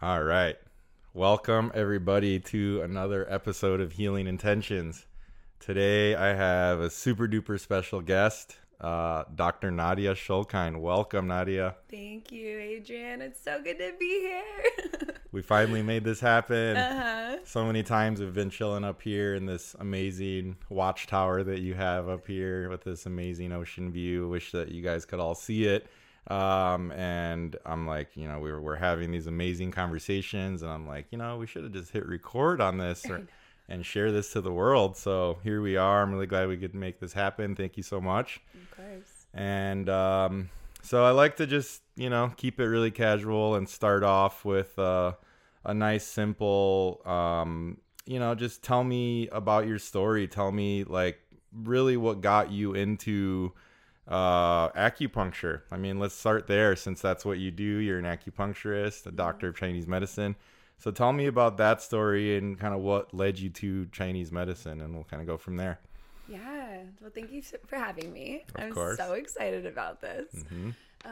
All right. Welcome, everybody, to another episode of Healing Intentions. Today, I have a super duper special guest, Dr. Nadia Shulkine. Welcome, Nadia. Thank you, Adrian. It's so good to be here. We finally made this happen. So many times we've been chilling up here in this amazing watchtower that you have up here with this amazing ocean view. Wish that you guys could all see it. And I'm like, we're having these amazing conversations, and I'm like, we should have just hit record on this and share this to the world. So here we are. I'm really glad we could make this happen. Thank you so much. Of course. And so I like to just, keep it really casual and start off with a nice, simple, just tell me about your story. Tell me, like, really what got you into acupuncture. I mean, let's start there, since that's what you do. You're an acupuncturist, a doctor of Chinese medicine. So tell me about that story and kind of what led you to Chinese medicine, and we'll kind of go from there. Yeah. Well, thank you for having me. Of course. So excited about this. Mm-hmm.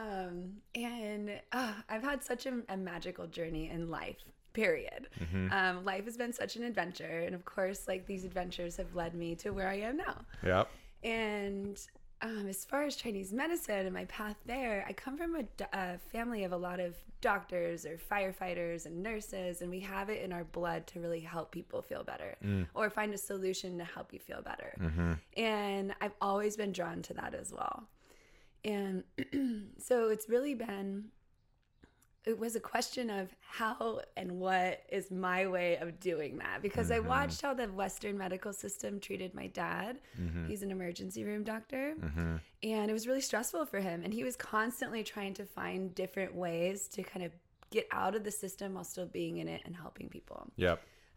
I've had such a magical journey in life, period. Mm-hmm. Life has been such an adventure. And of course, like, these adventures have led me to where I am now. Yep. And as far as Chinese medicine and my path there, I come from a family of a lot of doctors or firefighters and nurses, and we have it in our blood to really help people feel better or find a solution to help you feel better. Mm-hmm. And I've always been drawn to that as well. And so it was a question of how and what is my way of doing that, because I watched how the Western medical system treated my dad. He's an emergency room doctor, and it was really stressful for him. And he was constantly trying to find different ways to kind of get out of the system while still being in it and helping people. Yep.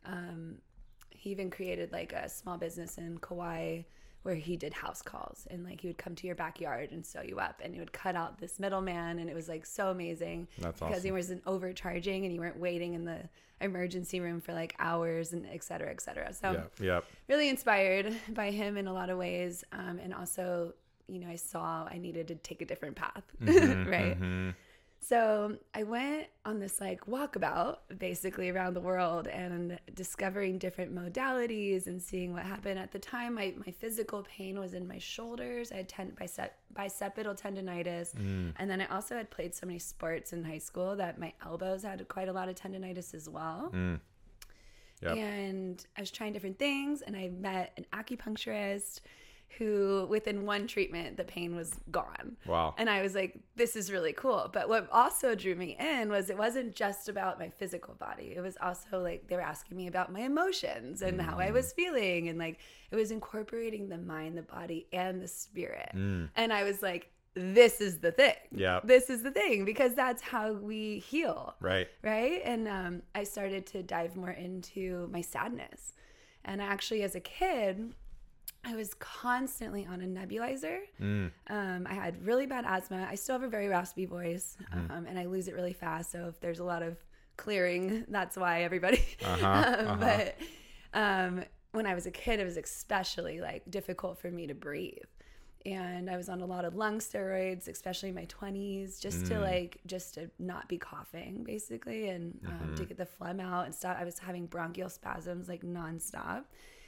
He even created like a small business in Kauai where he did house calls, and like he would come to your backyard and sew you up, and he would cut out this middleman, and it was like so amazing. That's because awesome. he wasn't overcharging, and you weren't waiting in the emergency room for like hours, and et cetera, et cetera. So Yep. really inspired by him in a lot of ways. And also, I saw I needed to take a different path, right? Mm-hmm. So I went on this like walkabout basically around the world and discovering different modalities and seeing what happened. At the time, my physical pain was in my shoulders. I had bicipital tendonitis. And then I also had played so many sports in high school that my elbows had quite a lot of tendonitis as well. Yep. And I was trying different things, and I met an acupuncturist who, within one treatment, the pain was gone. Wow. And I was like, this is really cool. But what also drew me in was it wasn't just about my physical body. It was also like they were asking me about my emotions and how I was feeling. And like it was incorporating the mind, the body, and the spirit. And I was like, this is the thing. Yeah. This is the thing, because that's how we heal. Right. Right. And I started to dive more into my sadness. And actually, as a kid, I was constantly on a nebulizer. I had really bad asthma. I still have a very raspy voice, and I lose it really fast. So if there's a lot of clearing, that's why, everybody. But when I was a kid, it was especially like difficult for me to breathe. And I was on a lot of lung steroids, especially in my 20s, just to not be coughing, basically, and to get the phlegm out and stop. I was having bronchial spasms like nonstop.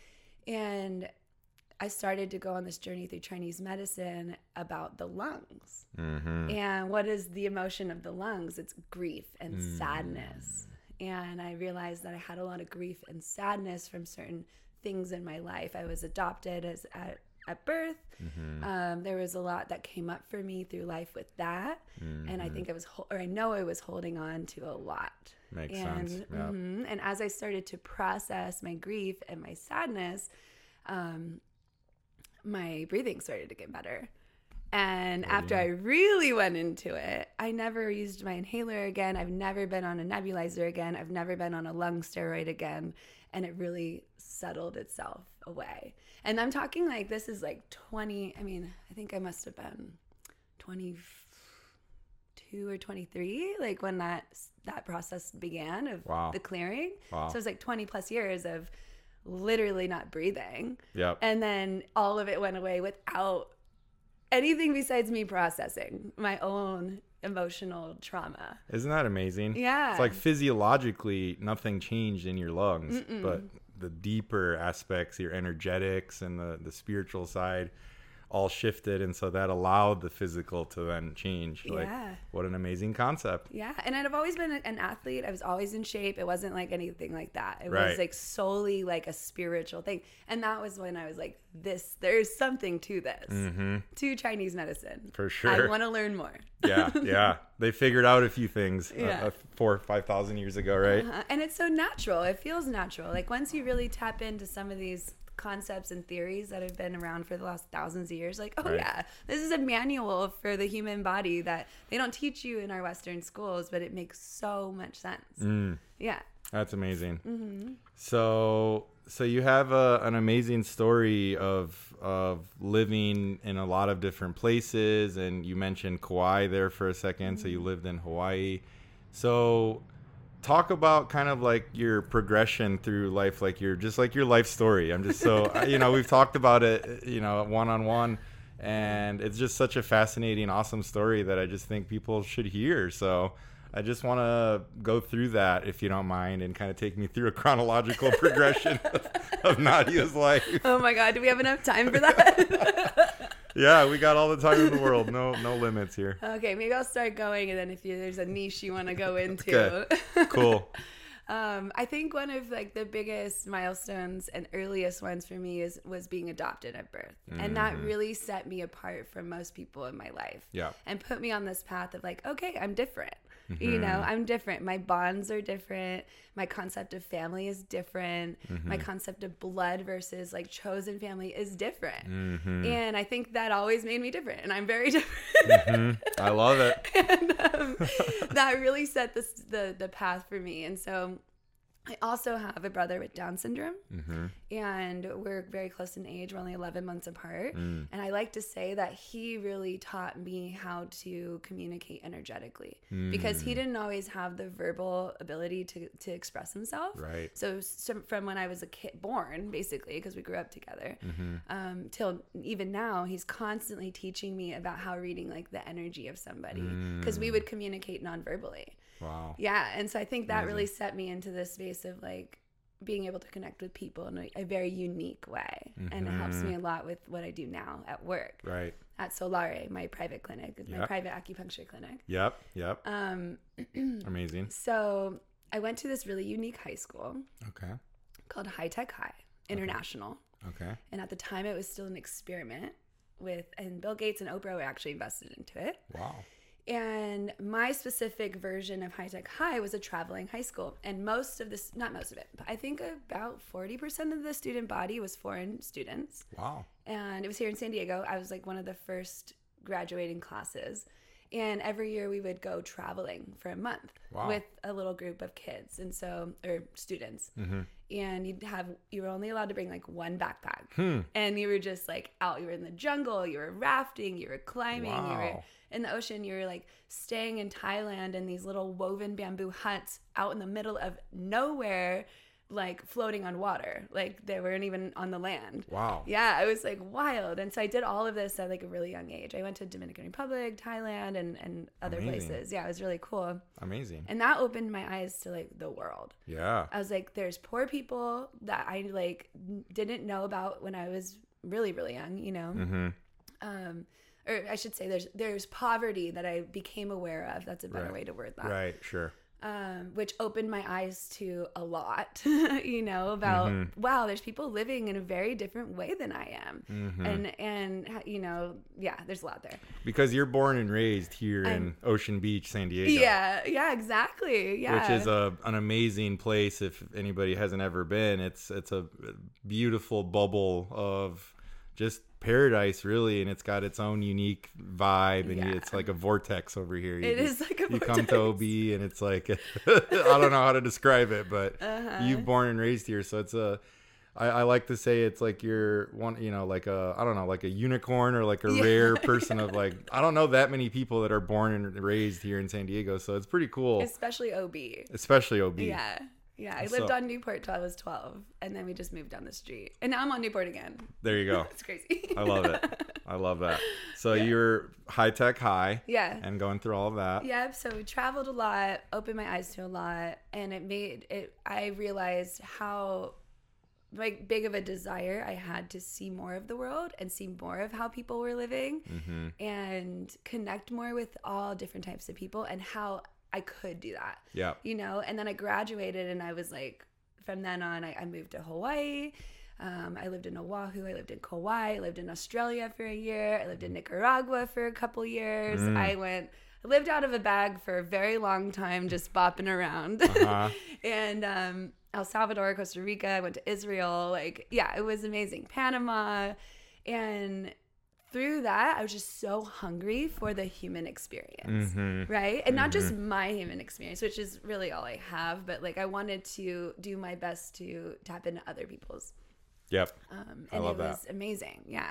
And I started to go on this journey through Chinese medicine about the lungs. And what is the emotion of the lungs? It's grief and sadness. And I realized that I had a lot of grief and sadness from certain things in my life. I was adopted at birth. There was a lot that came up for me through life with that. And I think I know I was holding on to a lot. Makes sense. Yep. And as I started to process my grief and my sadness, my breathing started to get better. And after I really went into it, I never used my inhaler again. I've never been on a nebulizer again. I've never been on a lung steroid again. And it really settled itself away. And I'm talking like this is like I think I must have been 22 or 23, like when that process began of the clearing. Wow. So it was like 20 plus years of literally not breathing. Yep. And then all of it went away without anything besides me processing my own emotional trauma. Isn't that amazing? Yeah. It's like physiologically nothing changed in your lungs, but the deeper aspects, your energetics and the spiritual side all shifted, and so that allowed the physical to then change. Like, what an amazing concept. Yeah. And I've always been an athlete. I was always in shape. It wasn't like anything like that. It was like solely like a spiritual thing. And that was when I was like, there's something to this, to Chinese medicine. For sure. I want to learn more. Yeah. They figured out a few things 4,000 or 5,000 years ago, right? And it's so natural. It feels natural. Like once you really tap into some of these concepts and theories that have been around for the last thousands of years, like, this is a manual for the human body that they don't teach you in our Western schools, but it makes so much sense. Yeah. That's amazing. So you have an amazing story of living in a lot of different places, and you mentioned Kauai there for a second. So you lived in Hawaii. So talk about kind of like your progression through life, like your life story. I'm just so, we've talked about it, one-on-one, and it's just such a fascinating, awesome story that I just think people should hear. So I just want to go through that, if you don't mind, and kind of take me through a chronological progression of Nadia's life. Oh my God. Do we have enough time for that? Yeah, we got all the time in the world. No limits here. Okay, maybe I'll start going, and then if there's a niche you want to go into. Okay, cool. I think one of like the biggest milestones and earliest ones for me was being adopted at birth. And that really set me apart from most people in my life. Yeah. And put me on this path of like, okay, I'm different. I'm different. My bonds are different. My concept of family is different. My concept of blood versus like chosen family is different. And I think that always made me different. And I'm very different. I love it. And that really set the path for me. And so I also have a brother with Down syndrome, and we're very close in age. We're only 11 months apart. And I like to say that he really taught me how to communicate energetically, because he didn't always have the verbal ability to express himself. Right. So from when I was a kid, born, basically, because we grew up together, till even now, he's constantly teaching me about how reading like the energy of somebody, because we would communicate non-verbally. Wow. Yeah. And so I think that really set me into this space of like being able to connect with people in a very unique way. And it helps me a lot with what I do now at work. Right. At Solare, my private clinic, my private acupuncture clinic. Yep. Amazing. So I went to this really unique high school. Okay. Called High Tech High International. Okay. And at the time it was still an experiment and Bill Gates and Oprah were actually invested into it. Wow. And my specific version of High Tech High was a traveling high school. And most of this, not most of it, but I think about 40% of the student body was foreign students. Wow. And it was here in San Diego. I was like one of the first graduating classes. And every year we would go traveling for a month with a little group of kids or students. And you were only allowed to bring like one backpack. And you were just like out. You were in the jungle, you were rafting, you were climbing, you were in the ocean. You were like staying in Thailand in these little woven bamboo huts out in the middle of nowhere, like floating on water. Like they weren't even on the land. Wow. Yeah, it was like wild. And so I did all of this at like a really young age. I went to Dominican Republic, Thailand, and other places. Yeah, it was really cool. Amazing. And that opened my eyes to like the world. Yeah. I was like, there's poor people that I like didn't know about when I was really, really young, you know? Or I should say there's poverty that I became aware of. That's a better way to word that. Right, sure. Which opened my eyes to a lot, about, wow, there's people living in a very different way than I am. And there's a lot there. Because you're born and raised here in Ocean Beach, San Diego. Yeah, exactly. Yeah. Which is an amazing place. If anybody hasn't ever been, it's a beautiful bubble of just paradise, really, and it's got its own unique vibe, and it's like a vortex over here. It is like a vortex. You come to OB, and it's like I don't know how to describe it, but you've born and raised here, so it's I like to say it's like you're one, like like a unicorn or like a rare person of like, I don't know that many people that are born and raised here in San Diego, so it's pretty cool. Especially OB. Yeah, I lived on Newport till I was 12, and then we just moved down the street. And now I'm on Newport again. There you go. It's crazy. I love it. I love that. So you're high-tech high. Yeah. And going through all of that. Yeah. So we traveled a lot, opened my eyes to a lot. And I realized how big of a desire I had to see more of the world and see more of how people were living and connect more with all different types of people and how I could do that. Yeah. And then I graduated and I was like, from then on, I moved to Hawaii. I lived in Oahu. I lived in Kauai. I lived in Australia for a year. I lived in Nicaragua for a couple years. I lived out of a bag for a very long time, just bopping around. And El Salvador, Costa Rica. I went to Israel. It was amazing. Panama. And through that, I was just so hungry for the human experience, right? And not just my human experience, which is really all I have, but I wanted to do my best to tap into other people's. Yep. And I love it was amazing. Yeah.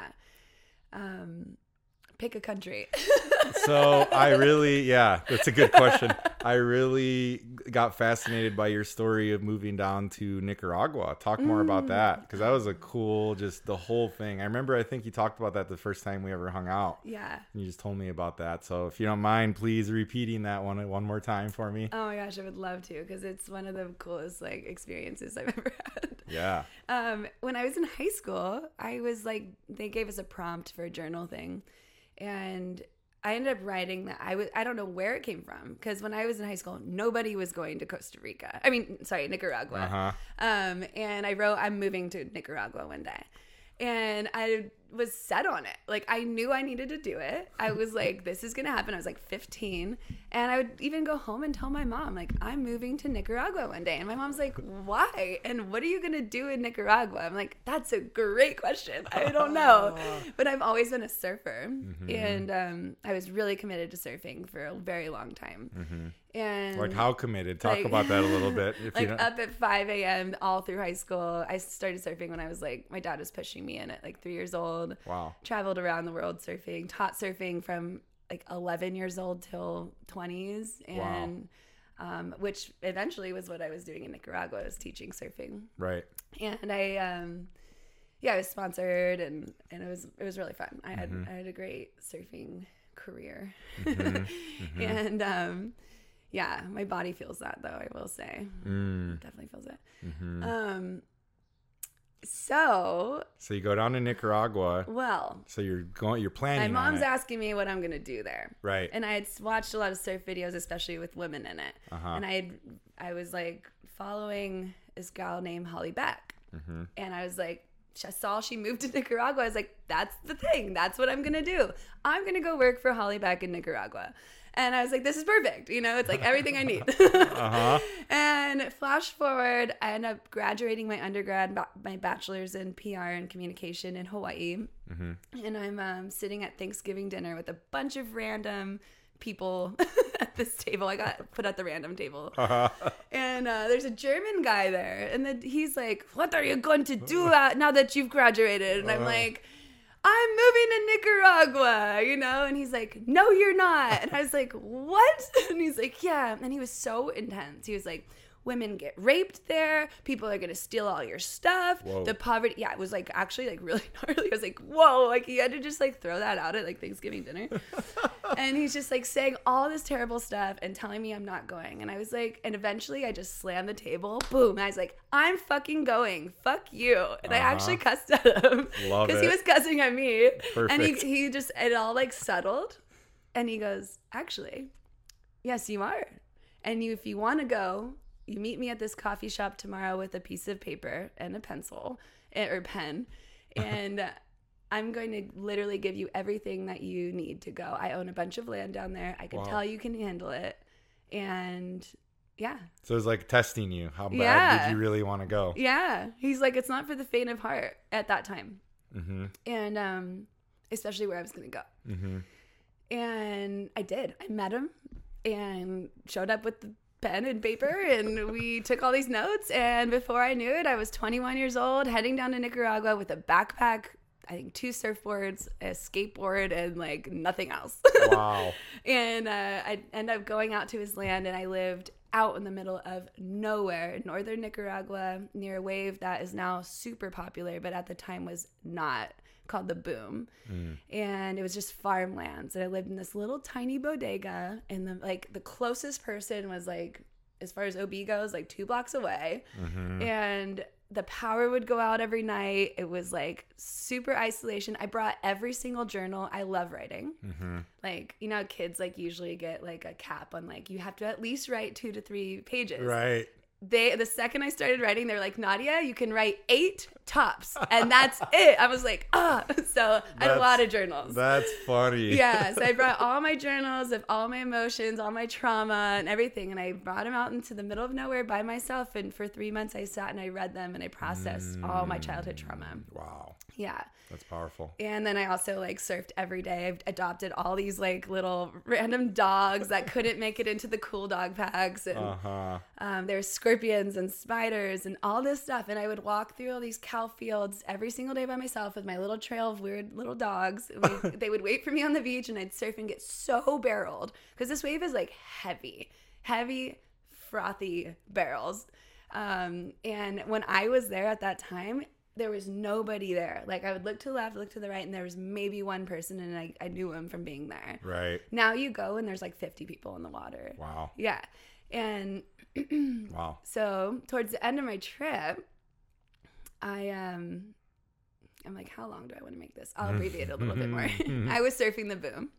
Pick a country. So that's a good question. I really got fascinated by your story of moving down to Nicaragua. Talk more about that, because that was a cool, just the whole thing. I think you talked about that the first time we ever hung out. Yeah. And you just told me about that. So if you don't mind, please repeating that one more time for me. Oh my gosh, I would love to, because it's one of the coolest experiences I've ever had. Yeah. When I was in high school, I was they gave us a prompt for a journal thing. And I ended up writing that I don't know where it came from, because when I was in high school, nobody was going to Nicaragua. And I wrote, I'm moving to Nicaragua one day. And I was set on it. I knew I needed to do it. I was like, this is going to happen. I was 15. And I would even go home and tell my mom, I'm moving to Nicaragua one day. And my mom's like, why? And what are you going to do in Nicaragua? I'm like, that's a great question. I don't know. But I've always been a surfer. And I was really committed to surfing for a very long time. And how committed? Talk about that a little bit. Up at 5 a.m. all through high school. I started surfing when I was my dad was pushing me in at 3 years old. Wow. Traveled around the world surfing, taught surfing from 11 years old till 20s. And which eventually was what I was doing in Nicaragua, was teaching surfing. Right. And I was sponsored and it was really fun. I had a great surfing career. And yeah, my body feels that, though, I will say. Definitely feels it. So you go down to Nicaragua. Well, so you're planning. My mom's asking me what I'm going to do there. Right. And I had watched a lot of surf videos, especially with women in it. And I was following this gal named Holly Beck. And I was I saw she moved to Nicaragua. I was like, that's the thing. That's what I'm going to do. I'm going to go work for Holly Beck in Nicaragua. And I was like, this is perfect. It's everything I need. And flash forward, I ended up graduating my undergrad, my bachelor's in PR and communication in Hawaii. And I'm sitting at Thanksgiving dinner with a bunch of random people at this table. I got put at the random table. And there's a German guy there. And then he's like, what are you going to do now that you've graduated? And I'm like, I'm moving to Nicaragua, and he's like, no, you're not. And I was like, what? And he's like, yeah. And he was so intense. He was like, women get raped there. People are going to steal all your stuff. Whoa. The poverty. Yeah, it was actually really gnarly. I was like, whoa. He had to just throw that out at Thanksgiving dinner. And he's just saying all this terrible stuff and telling me I'm not going. And I was like, and eventually I just slammed the table. Boom. And I was like, I'm fucking going. Fuck you. And I actually cussed at him. Because he was cussing at me. Perfect. And he just, it all settled. And he goes, actually, yes, you are. And if you want to go, you meet me at this coffee shop tomorrow with a piece of paper and a pencil or pen. And I'm going to literally give you everything that you need to go. I own a bunch of land down there. I can tell you can handle it. And yeah. So it was testing you. How bad did you really want to go? Yeah. He's like, it's not for the faint of heart at that time. And especially where I was going to go. And I did. I met him and showed up with the pen and paper, and we took all these notes. And before I knew it, I was 21 years old, heading down to Nicaragua with a backpack, I think 2 surfboards, a skateboard, and nothing else. Wow. And I ended up going out to his land, and I lived out in the middle of nowhere, northern Nicaragua, near a wave that is now super popular, but at the time was not, called the Boom. And it was just farmlands. And I lived in this little tiny bodega, and the closest person was like, as far as OB goes, like 2 blocks away. And the power would go out every night. It was like super isolation. I brought every single journal. I love writing. Like, you know, kids like usually get like a cap on like, you have to at least write 2 to 3 pages. Right. The second I started writing, they're like, Nadia, you can write 8 tops, and that's it. I was like, so I had a lot of journals. That's funny. Yeah, so I brought all my journals of all my emotions, all my trauma and everything, and I brought them out into the middle of nowhere by myself, and for 3 months I sat and I read them and I processed all my childhood trauma. Wow. Yeah. That's powerful. And then I also like surfed every day. I've adopted all these like little random dogs that couldn't make it into the cool dog packs. And there's scorpions and spiders and all this stuff. And I would walk through all these cow fields every single day by myself with my little trail of weird little dogs. They would wait for me on the beach, and I'd surf and get so barreled because this wave is like heavy, frothy barrels. And when I was there at that time, there was nobody there. Like, I would look to the left, look to the right, and there was maybe one person, and I knew him from being there. Right. Now you go, and there's like 50 people in the water. Wow. Yeah. And wow. So towards the end of my trip, I'm like, how long do I want to make this? I'll abbreviate it a little bit more. I was surfing the Boom.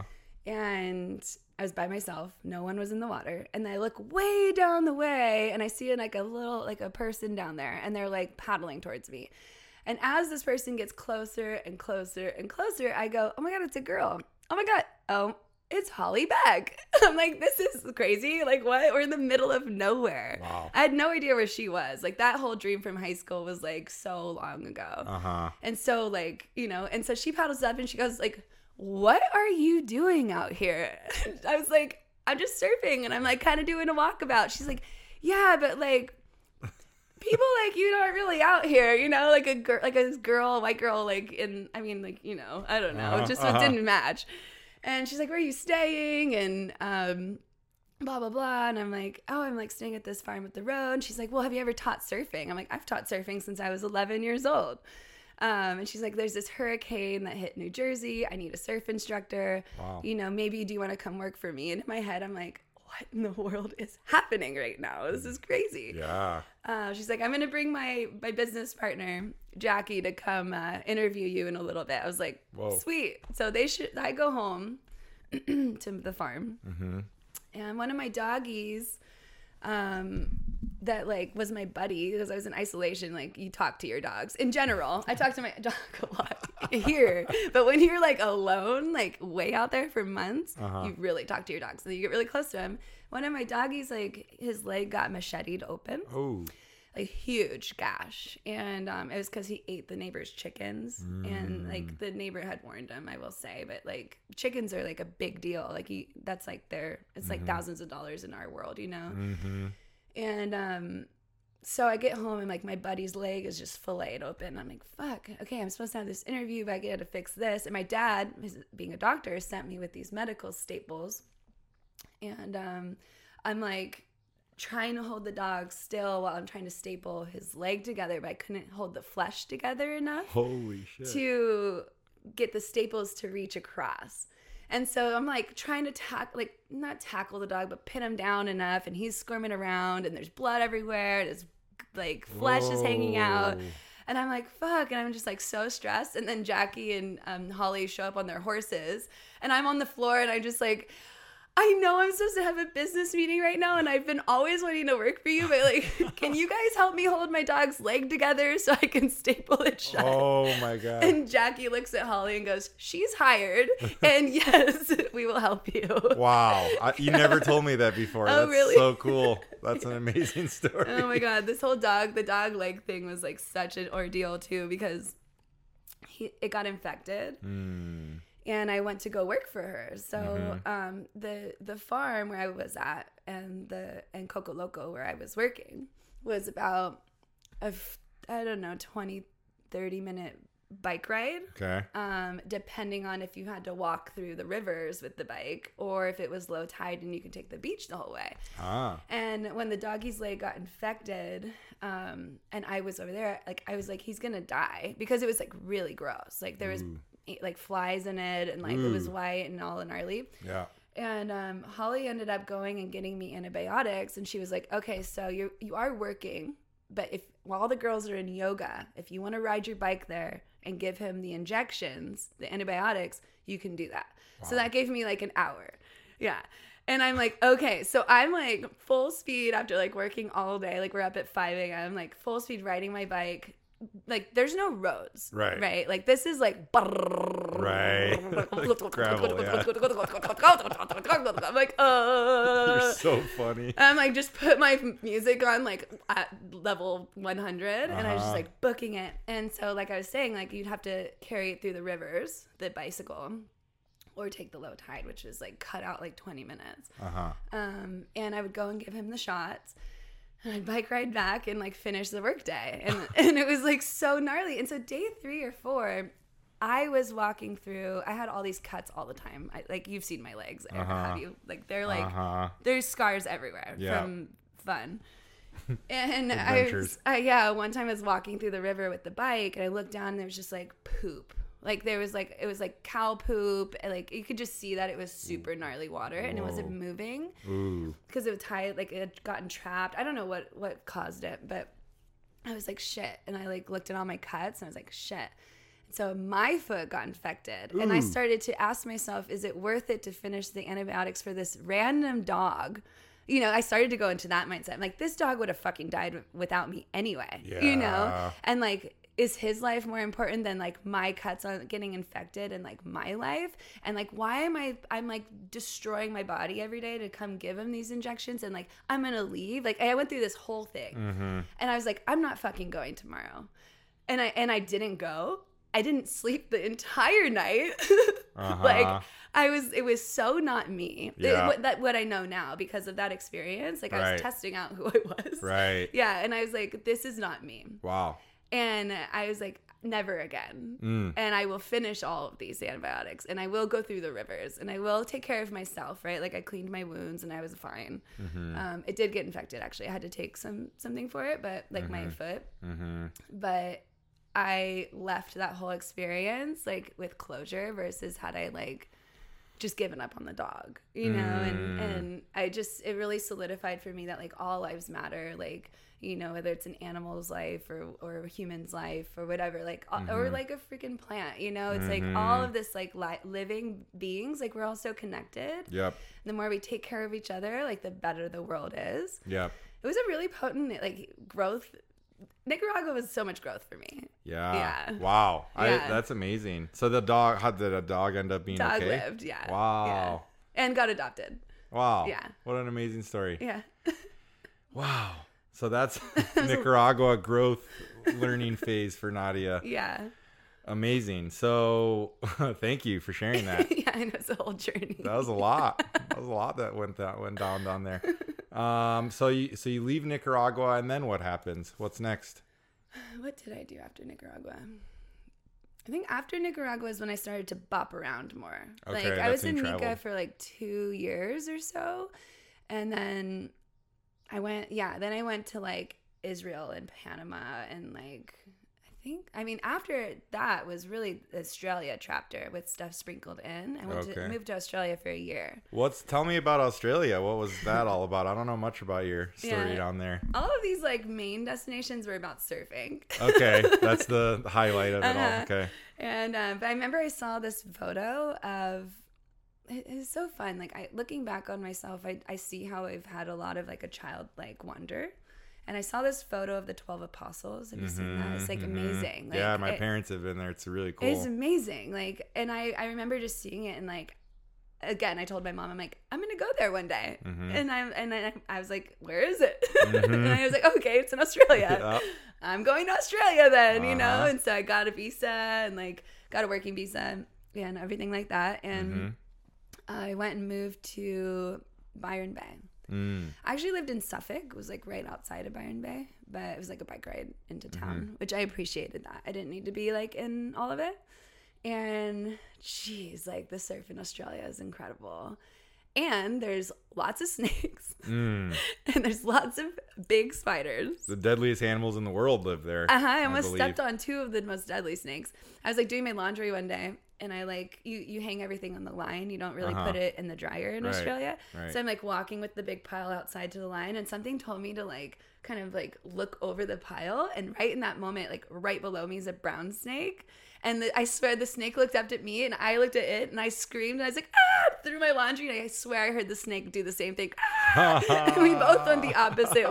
And I was by myself. No one was in the water. And I look way down the way, and I see like a person down there, and they're like paddling towards me. And as this person gets closer and closer and closer, I go, oh my God, it's a girl. Oh my God. Oh, it's Holly Beck. I'm like, this is crazy. Like, what? We're in the middle of nowhere. Wow. I had no idea where she was. Like, that whole dream from high school was like so long ago. And so like, you know, and so she paddles up and she goes like, what are you doing out here? I was like, I'm just surfing, and I'm like kind of doing a walkabout. She's like, yeah, but like people like you aren't really out here, you know, like a white girl, like I mean, like, you know, I don't know, it didn't match. And she's like, where are you staying? And blah blah blah. And I'm like, oh, I'm like staying at this farm up the road. And she's like, well, have you ever taught surfing? I'm like, I've taught surfing since I was 11 years old. And she's like, there's this hurricane that hit New Jersey. I need a surf instructor. Wow. You know, maybe do you want to come work for me? And in my head, I'm like, what in the world is happening right now? This is crazy. Yeah. She's like, I'm going to bring my business partner, Jackie, to come interview you in a little bit. I was like, whoa, sweet. So I go home to the farm. And one of my doggies, that like was my buddy because I was in isolation. Like, you talk to your dogs in general. I talk to my dog a lot here, but when you're like alone, like way out there for months, you really talk to your dogs. So you get really close to him. One of my doggies, like his leg got macheted open. Oh. Like huge gash, and it was because he ate the neighbor's chickens, and like the neighbor had warned him, I will say, but like chickens are like a big deal. Like that's like it's like thousands of dollars in our world, you know. And so I get home, and like my buddy's leg is just filleted open. I'm like, fuck, okay, I'm supposed to have this interview, but I got to fix this. And my dad, being a doctor, sent me with these medical staples, and I'm like trying to hold the dog still while I'm trying to staple his leg together, but I couldn't hold the flesh together enough. Holy shit. To get the staples to reach across. And so I'm like trying to not tackle the dog, but pin him down enough, and he's squirming around, and there's blood everywhere, and his like flesh is hanging out. And I'm like, fuck. And I'm just like so stressed. And then Jackie and Holly show up on their horses, and I'm on the floor, and I just like, I know I'm supposed to have a business meeting right now, and I've been always wanting to work for you, but like, can you guys help me hold my dog's leg together so I can staple it shut? Oh my God. And Jackie looks at Holly and goes, she's hired, and yes, we will help you. Wow. You never told me that before. Oh, That's really? So cool. That's an amazing story. Oh my God. This whole the dog leg thing was like such an ordeal too, because it got infected. And I went to go work for her. So the farm where I was at and Coco Loco where I was working was about a 20, 30 minute bike ride. Okay. Depending on if you had to walk through the rivers with the bike or if it was low tide and you could take the beach the whole way. And when the doggy's leg got infected, and I was over there, like I was like, he's gonna die, because it was like really gross. Like there was like flies in it, and like it was white and all gnarly. Yeah. And Holly ended up going and getting me antibiotics, and she was like, okay, so you are working, but if while the girls are in yoga, if you want to ride your bike there and give him the injections, the antibiotics, you can do that. Wow. So that gave me like an hour. Yeah. And I'm like, okay, so I'm like full speed after like working all day. Like we're up at 5 a.m., like full speed riding my bike. Like there's no roads. Right. Like this is like. Right. Like gravel, yeah. I'm like, You're so funny. I'm like, just put my music on like at level 100, and I was just like booking it. And so like I was saying, like you'd have to carry it through the rivers, the bicycle, or take the low tide, which is like cut out like 20 minutes. And I would go and give him the shots. And I'd bike ride back and like finish the workday, and it was like so gnarly. And so day 3 or 4, I was walking through. I had all these cuts all the time. Like you've seen my legs, have you? Like they're like there's scars everywhere from fun. And one time I was walking through the river with the bike, and I looked down, and there was just like poop. Like there was like, it was like cow poop, and like you could just see that it was super gnarly water. And it wasn't moving because it was tied, like it had gotten trapped. I don't know what caused it, but I was like, shit. And I like looked at all my cuts, and I was like, shit. So my foot got infected, and I started to ask myself, is it worth it to finish the antibiotics for this random dog? You know, I started to go into that mindset. I'm like, this dog would have fucking died without me anyway, you know? And like, is his life more important than like my cuts on getting infected and like my life? And like, why am I'm like destroying my body every day to come give him these injections, and like, I'm going to leave. Like I went through this whole thing, and I was like, I'm not fucking going tomorrow. And I didn't go. I didn't sleep the entire night. Like it was so not me. What I know now because of that experience. Like I was testing out who I was. Right. Yeah. And I was like, this is not me. Wow. And I was like, never again. And I will finish all of these antibiotics, and I will go through the rivers, and I will take care of myself, right? Like I cleaned my wounds, and I was fine. It did get infected, actually. I had to take something for it, but like my foot. But I left that whole experience like with closure versus had I like just given up on the dog, you know? And I just, it really solidified for me that like all lives matter. Like, you know, whether it's an animal's life or a human's life or whatever, like, or like a freaking plant, you know, it's like all of this like living beings, like we're all so connected. Yep. The more we take care of each other, like the better the world is. Yep. It was a really potent like growth. Nicaragua was so much growth for me. Yeah. Wow. That's amazing. So the dog, how did a dog end up being okay? Dog lived, yeah. Wow. Yeah. And got adopted. Wow. Yeah. What an amazing story. Yeah. Wow. So that's Nicaragua growth learning phase for Nadia. Yeah. Amazing. So thank you for sharing that. Yeah, I know, it's a whole journey. That was a lot. That went down there. So you leave Nicaragua, and then what happens? What's next? What did I do after Nicaragua? I think after Nicaragua is when I started to bop around more. Okay, like I was in Nica for like 2 years or so, and then I went to like Israel and Panama, and like I mean after that was really Australia chapter with stuff sprinkled in. I moved to Australia for a year. Tell me about Australia. What was that all about? I don't know much about your story down there. All of these like main destinations were about surfing. Okay, that's the highlight of it all. Okay. And but I remember I saw this photo of. It was so fun. Like looking back on myself, I see how I've had a lot of like a childlike wonder. And I saw this photo of the 12 apostles. Have you seen that? It's like amazing. Like, yeah, my parents have been there. It's really cool. It's amazing. Like, and I remember just seeing it, and like, again, I told my mom, I'm like, I'm gonna go there one day. And I was like, where is it? And I was like, okay, it's in Australia. Yep. I'm going to Australia then, you know. And so I got a visa and like got a working visa and everything like that. And I went and moved to Byron Bay. I actually lived in Suffolk. It was like right outside of Byron Bay, but it was like a bike ride into town, which I appreciated that. I didn't need to be like in all of it. And geez, like the surf in Australia is incredible. And there's lots of snakes. And there's lots of big spiders. The deadliest animals in the world live there. I almost stepped on 2 of the most deadly snakes. I was like doing my laundry one day, and I like, you hang everything on the line. You don't really put it in the dryer in Australia. Right. So I'm like walking with the big pile outside to the line, and something told me to like kind of like look over the pile. And right in that moment, like right below me is a brown snake. And I swear the snake looked up at me, and I looked at it, and I screamed, and I was like, ah, through my laundry. And I swear I heard the snake do the same thing. Ah! And we both went the opposite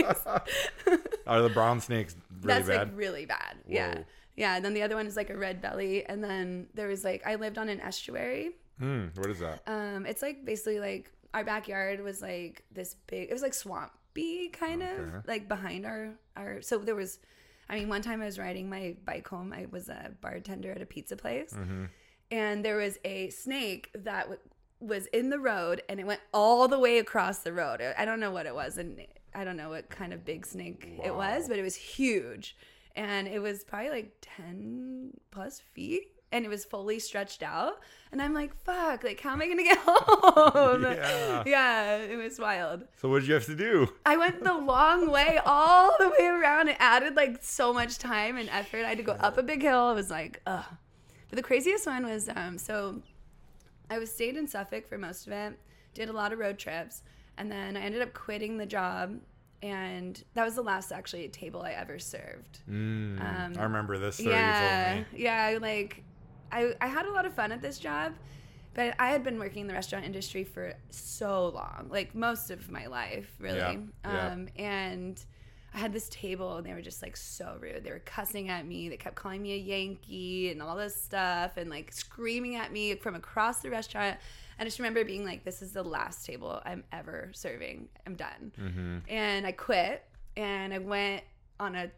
ways. Are the brown snakes really That's bad? Like really bad. Whoa. Yeah. Yeah. And then the other one is like a red belly. And then there was like, I lived on an estuary. What is that? It's like basically like our backyard was like this big, it was like swampy kind of like behind our, so there was, I mean, one time I was riding my bike home. I was a bartender at a pizza place, and there was a snake that was in the road, and it went all the way across the road. I don't know what it was, and I don't know what kind of big snake it was, but it was huge, and it was probably like 10 plus feet, and it was fully stretched out. And I'm like, fuck, like, how am I going to get home? Yeah, it was wild. So what did you have to do? I went the long way, all the way around. It added like so much time and effort. I had to go up a big hill. It was like, ugh. But the craziest one was, so I was stayed in Suffolk for most of it, did a lot of road trips, and then I ended up quitting the job. And that was the last actually table I ever served. I remember this story you told me. Yeah, like I had a lot of fun at this job, but I had been working in the restaurant industry for so long, like most of my life, really. And I had this table, and they were just like so rude. They were cussing at me. They kept calling me a Yankee and all this stuff, and like screaming at me from across the restaurant. I just remember being like, this is the last table I'm ever serving. I'm done. And I quit, and I went on a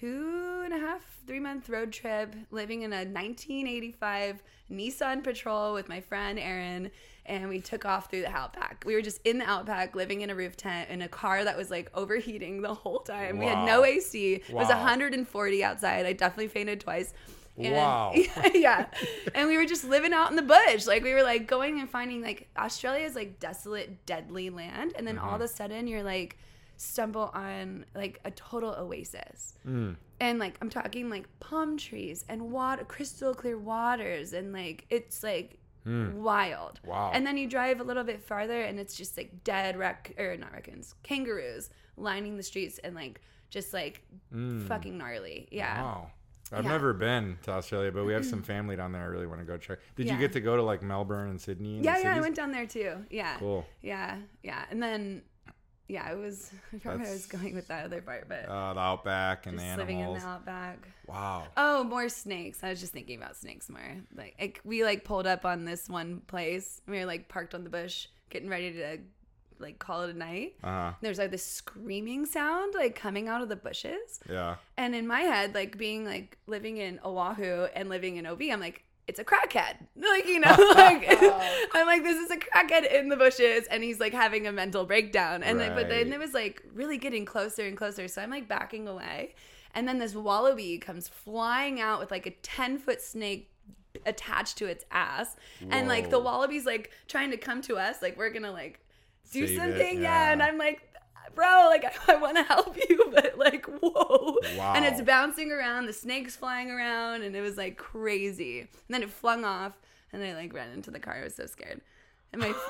2.5-3 month road trip, living in a 1985 Nissan Patrol with my friend Aaron, and we took off through the Outback. We were just in the Outback, living in a roof tent in a car that was like overheating the whole time. We had no AC. It was 140 outside. I definitely fainted twice. And, yeah. And we were just living out in the bush. Like, we were like going and finding, like, Australia is like desolate, deadly land. And then all of a sudden you're like stumble on like a total oasis. And like, I'm talking like palm trees and water, crystal clear waters. And like, it's like wild. Wow. And then you drive a little bit farther, and it's just like dead kangaroos lining the streets, and like, just like fucking gnarly. Yeah. Wow. I've never been to Australia, but we have some family down there I really want to go check. Did you get to go to like Melbourne and Sydney? And I went down there too. Yeah. Cool. Yeah. And then, it was, I forgot where I was going with that other part, but. The Outback and the animals. Living in the Outback. Wow. Oh, more snakes. I was just thinking about snakes more. Like we like pulled up on this one place. We were like parked on the bush, getting ready to like call it a night. There's like this screaming sound like coming out of the bushes. Yeah. And in my head, like being like living in Oahu and living in OV, I'm like, it's a crackhead. Like, you know, like I'm like, this is a crackhead in the bushes, and he's like having a mental breakdown. And then, but then it was like really getting closer and closer. So I'm like backing away. And then this wallaby comes flying out with like a 10-foot snake attached to its ass. Whoa. And like the wallaby's like trying to come to us. Like, we're going to like do Save something. Yeah. And I'm like, bro, like I want to help you, but like, whoa. Wow. And it's bouncing around, the snake's flying around, and it was like crazy. And then it flung off, and I like ran into the car. I was so scared. And my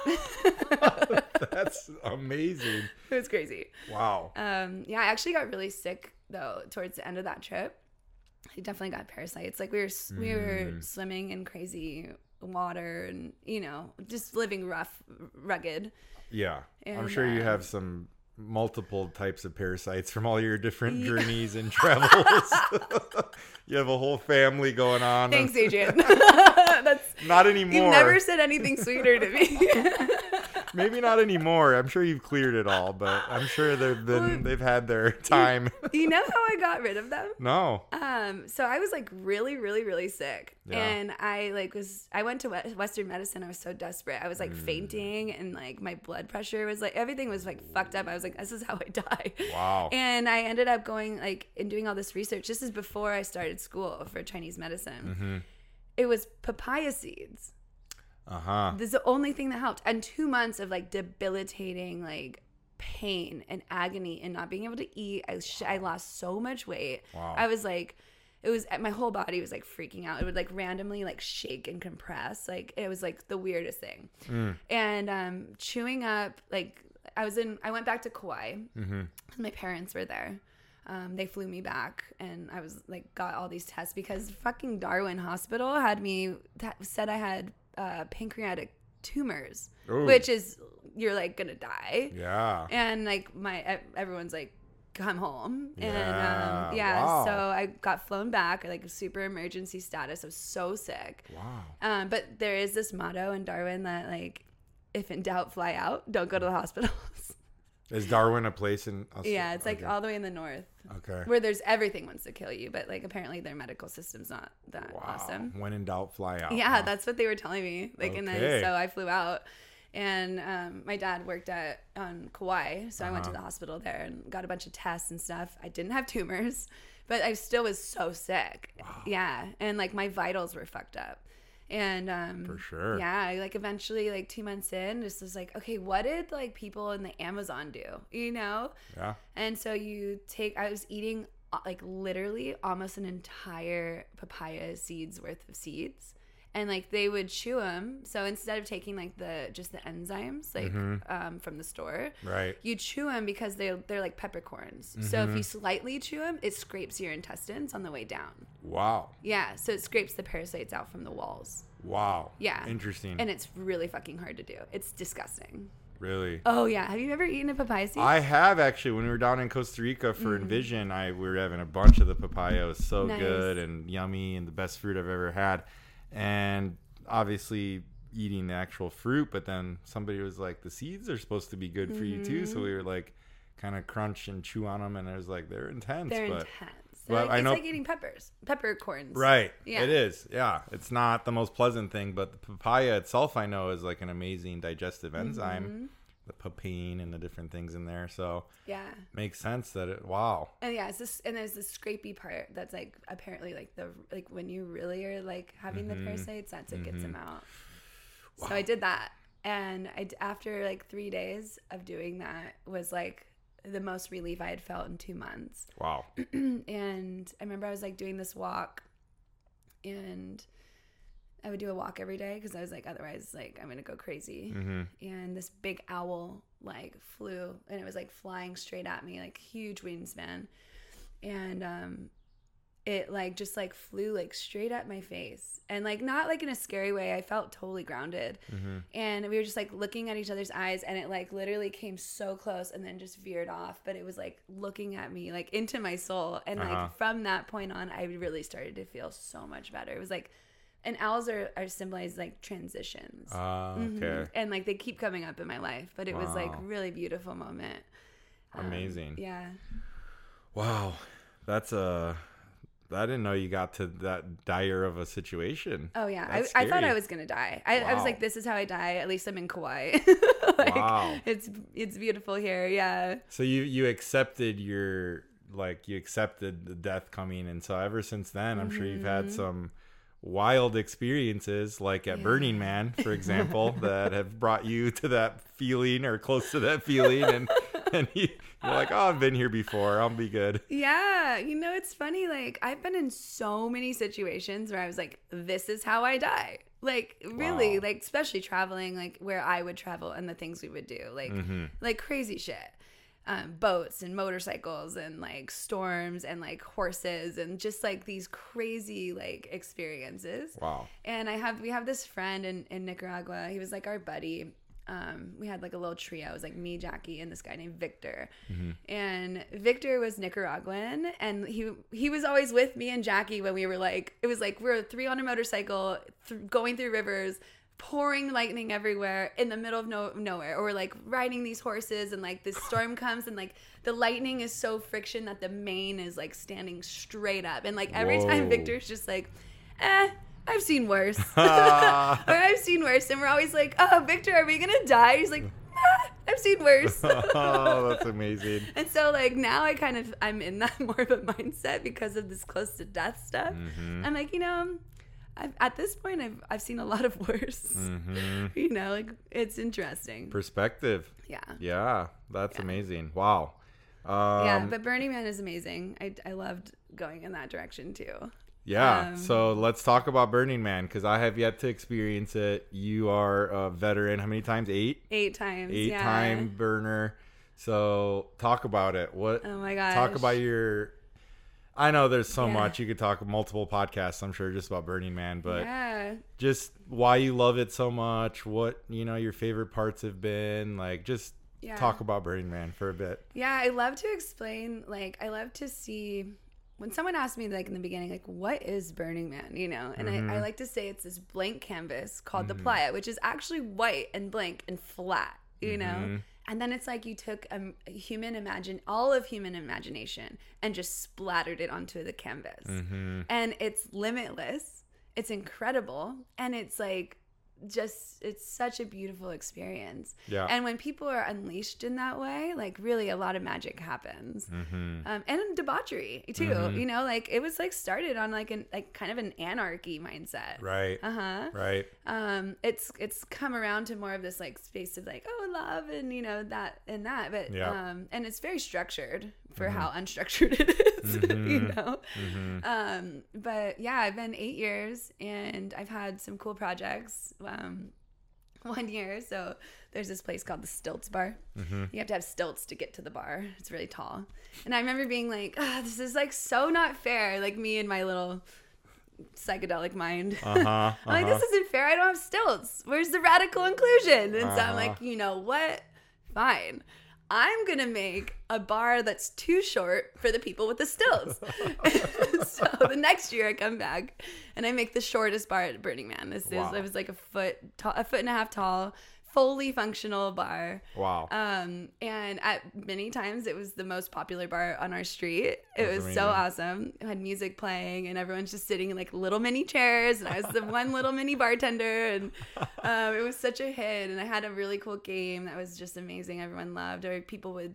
That's amazing. It was crazy. Wow. I actually got really sick though towards the end of that trip. I definitely got parasites. Like we were swimming in crazy water, and you know, just living rough, rugged. Yeah. And, I'm sure you have some multiple types of parasites from all your different journeys and travels. You have a whole family going on. Thanks, Adrian. That's not anymore. You've never said anything sweeter to me. Maybe not anymore. I'm sure you've cleared it all, but I'm sure they've had their time. You know how I got rid of them? No. So I was like really, really, really sick. Yeah. And I went to Western medicine. I was so desperate. I was like fainting, and like my blood pressure was like, everything was like fucked up. I was like, this is how I die. Wow. And I ended up going like and doing all this research. This is before I started school for Chinese medicine. Mm-hmm. It was papaya seeds. Uh-huh. This is the only thing that helped. And 2 months of like debilitating like pain and agony and not being able to eat. I lost so much weight. Wow. I was like, my whole body was like freaking out. It would like randomly like shake and compress. Like it was like the weirdest thing. And chewing up, like I went back to Kauai. Mm-hmm. My parents were there. They flew me back, and I was like, got all these tests because fucking Darwin Hospital said I had pancreatic tumors, Ooh. which is, you're like gonna die. Yeah. And like everyone's like, come home. Yeah. And Wow. so I got flown back, like super emergency status. I was so sick. Wow. But there is this motto in Darwin that like, if in doubt, fly out. Don't go to the hospitals. Is Darwin a place in Australia? Yeah, it's like all the way in the north. Okay. Where there's everything wants to kill you, but like apparently their medical system's not that awesome. When in doubt, fly out. Yeah, that's what they were telling me. Like, and Okay. then so I flew out, and my dad worked on Kauai, so I went to the hospital there and got a bunch of tests and stuff. I didn't have tumors, but I still was so sick. Wow. Yeah, and like my vitals were fucked up. And For sure. yeah, like eventually like 2 months in, just was like, okay, what did like people in the Amazon do, you know? Yeah. And so I was eating like literally almost an entire papaya seeds worth of seeds, and like they would chew them. So instead of taking like the enzymes like from the store, Right. you chew them because they're like peppercorns. So if you slightly chew them, it scrapes your intestines on the way down. Wow. Yeah, so it scrapes the parasites out from the walls. Wow. Yeah. Interesting. And it's really fucking hard to do. It's disgusting. Really? Oh, yeah. Have you ever eaten a papaya seed? I have actually. When we were down in Costa Rica for Envision, we were having a bunch of the papaya. It was so Nice. good and yummy and the best fruit I've ever had. And obviously eating the actual fruit, but then somebody was like, the seeds are supposed to be good for you too. So we were like, kind of crunch and chew on them, and I was like, they're intense. They're but intense. Well, Like, I it's know- like eating peppercorns. Right. Yeah. It is. Yeah. It's not the most pleasant thing, but the papaya itself, I know, is like an amazing digestive enzyme. The papain and the different things in there. So Yeah. makes sense that it, wow. And yeah, there's this scrapey part that's like apparently like when you really are like having the parasites, that's what gets them out. Wow. So I did that, and after like 3 days of doing that was like the most relief I had felt in 2 months. Wow. And I remember I was like doing this walk, and I would do a walk every day because I was like, otherwise, like, I'm going to go crazy. And this big owl, like, flew, and it was, like, flying straight at me, like, huge wingspan. And it, like, just, like, flew, like, straight at my face. And, like, not, like, in a scary way. I felt totally grounded. And we were just, like, looking at each other's eyes, and it, like, literally came so close and then just veered off. But it was, like, looking at me, like, into my soul. And, like, from that point on, I really started to feel so much better. It was, like... And owls are symbolized like transitions. Okay. And like they keep coming up in my life, but it was like a really beautiful moment. Amazing. Yeah. Wow. That's I didn't know you got to that dire of a situation. Oh yeah. That's I thought scary. I was going to die. I was Wow. like, this is how I die. At least I'm in Kauai. Like, Wow. It's beautiful here. Yeah. So you accepted you accepted the death coming. And so ever since then, I'm sure you've had some wild experiences like at Burning Man, for example, that have brought you to that feeling or close to that feeling, and you're like, oh, I've been here before, I'll be good. Yeah, it's funny, like I've been in so many situations where I was like, this is how I die. Like really, Wow. like especially traveling, like where I would travel and the things we would do, like crazy shit. Boats and motorcycles and like storms and like horses and just like these crazy like experiences. Wow. And we have this friend in Nicaragua. He was like our buddy. We had like a little trio. It was like me, Jackie, and this guy named Victor. And Victor was Nicaraguan, and he was always with me and Jackie when we were like, it was like we were three on a motorcycle going through rivers, pouring lightning everywhere in the middle of nowhere, or like riding these horses and like this storm comes and like the lightning is so friction that the mane is like standing straight up, and like every time Victor's just like, I've seen worse. Or I've seen worse, and we're always like, oh, Victor, are we gonna die? He's like, I've seen worse. Oh, that's amazing. And so like now I'm in that more of a mindset because of this close to death stuff. I'm like, at this point I've seen a lot of worse. Like it's interesting. Perspective. Yeah, that's amazing. Wow. But Burning Man is amazing. I loved going in that direction too. Yeah, so let's talk about Burning Man, because I have yet to experience it. You are a veteran. How many times? 8? 8 times. 8-time burner. So talk about it. What? Oh my gosh. Talk about your. I know there's so much you could talk multiple podcasts, I'm sure, just about Burning Man, but just why you love it so much. What your favorite parts have been. Like, just talk about Burning Man for a bit. Yeah, I love to explain. Like, I love to see. When someone asks me, like, in the beginning, like, what is Burning Man, And I like to say it's this blank canvas called the playa, which is actually white and blank and flat, And then it's like you took all of human imagination and just splattered it onto the canvas. And it's limitless. It's incredible. And it's like, it's such a beautiful experience. And when people are unleashed in that way, like really a lot of magic happens. And debauchery too. Like it was like started on like kind of an anarchy mindset. Right. It's come around to more of this like space of like, oh, love and that and that, but and it's very structured for how unstructured it is. But yeah, I've been 8 years and I've had some cool projects. 1 year, so there's this place called the Stilts Bar. You have to have stilts to get to the bar. It's really tall, and I remember being like, this is like so not fair. Like me and my little psychedelic mind. I'm like, this isn't fair. I don't have stilts. Where's the radical inclusion? And so I'm like, you know what? Fine. I'm going to make a bar that's too short for the people with the stilts. So the next year I come back and I make the shortest bar at Burning Man. It was like a foot and a half tall, fully functional bar. Wow. And at many times it was the most popular bar on our street. It was amazing. So awesome. It had music playing and everyone's just sitting in like little mini chairs, and I was the one little mini bartender, and it was such a hit. And I had a really cool game that was just amazing. Everyone loved. Or people would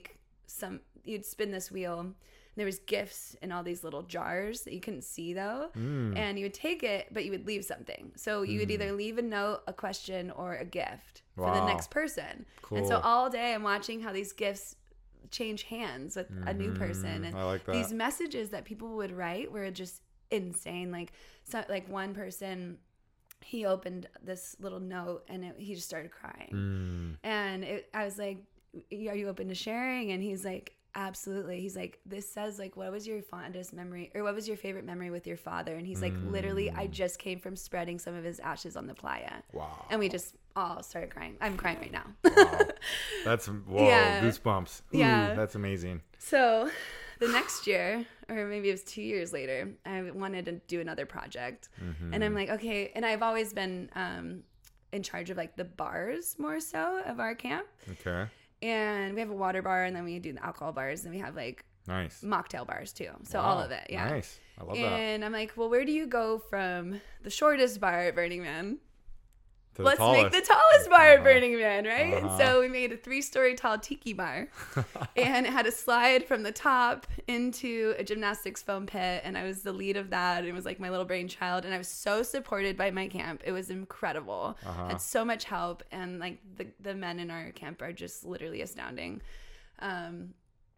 you'd spin this wheel. There was gifts in all these little jars that you couldn't see though. And you would take it, but you would leave something. So you would either leave a note, a question, or a gift for the next person. Cool. And so all day I'm watching how these gifts change hands with a new person. And I like that. These messages that people would write were just insane. Like one person, he opened this little note and he just started crying. And I was like, are you open to sharing? And he's like, absolutely. He's like, this says like, what was your fondest memory, or what was your favorite memory with your father? And he's like, literally, I just came from spreading some of his ashes on the playa. Wow. And we just all started crying. I'm crying right now. Wow. That's goosebumps. Ooh, yeah, that's amazing. So the next year, or maybe it was 2 years later, I wanted to do another project. And I'm like, okay. And I've always been in charge of like the bars more so of our camp. Okay. And we have a water bar, and then we do the alcohol bars, and we have like mocktail bars too. So all of it, yeah. Nice. I love that. And I'm like, well, where do you go from the shortest bar at Burning Man? Let's make the tallest bar at Burning Man, right? And so we made a 3-story tall tiki bar, and it had a slide from the top into a gymnastics foam pit, and I was the lead of that. And it was like my little brainchild, and I was so supported by my camp. It was incredible. I had so much help, and like the men in our camp are just literally astounding. And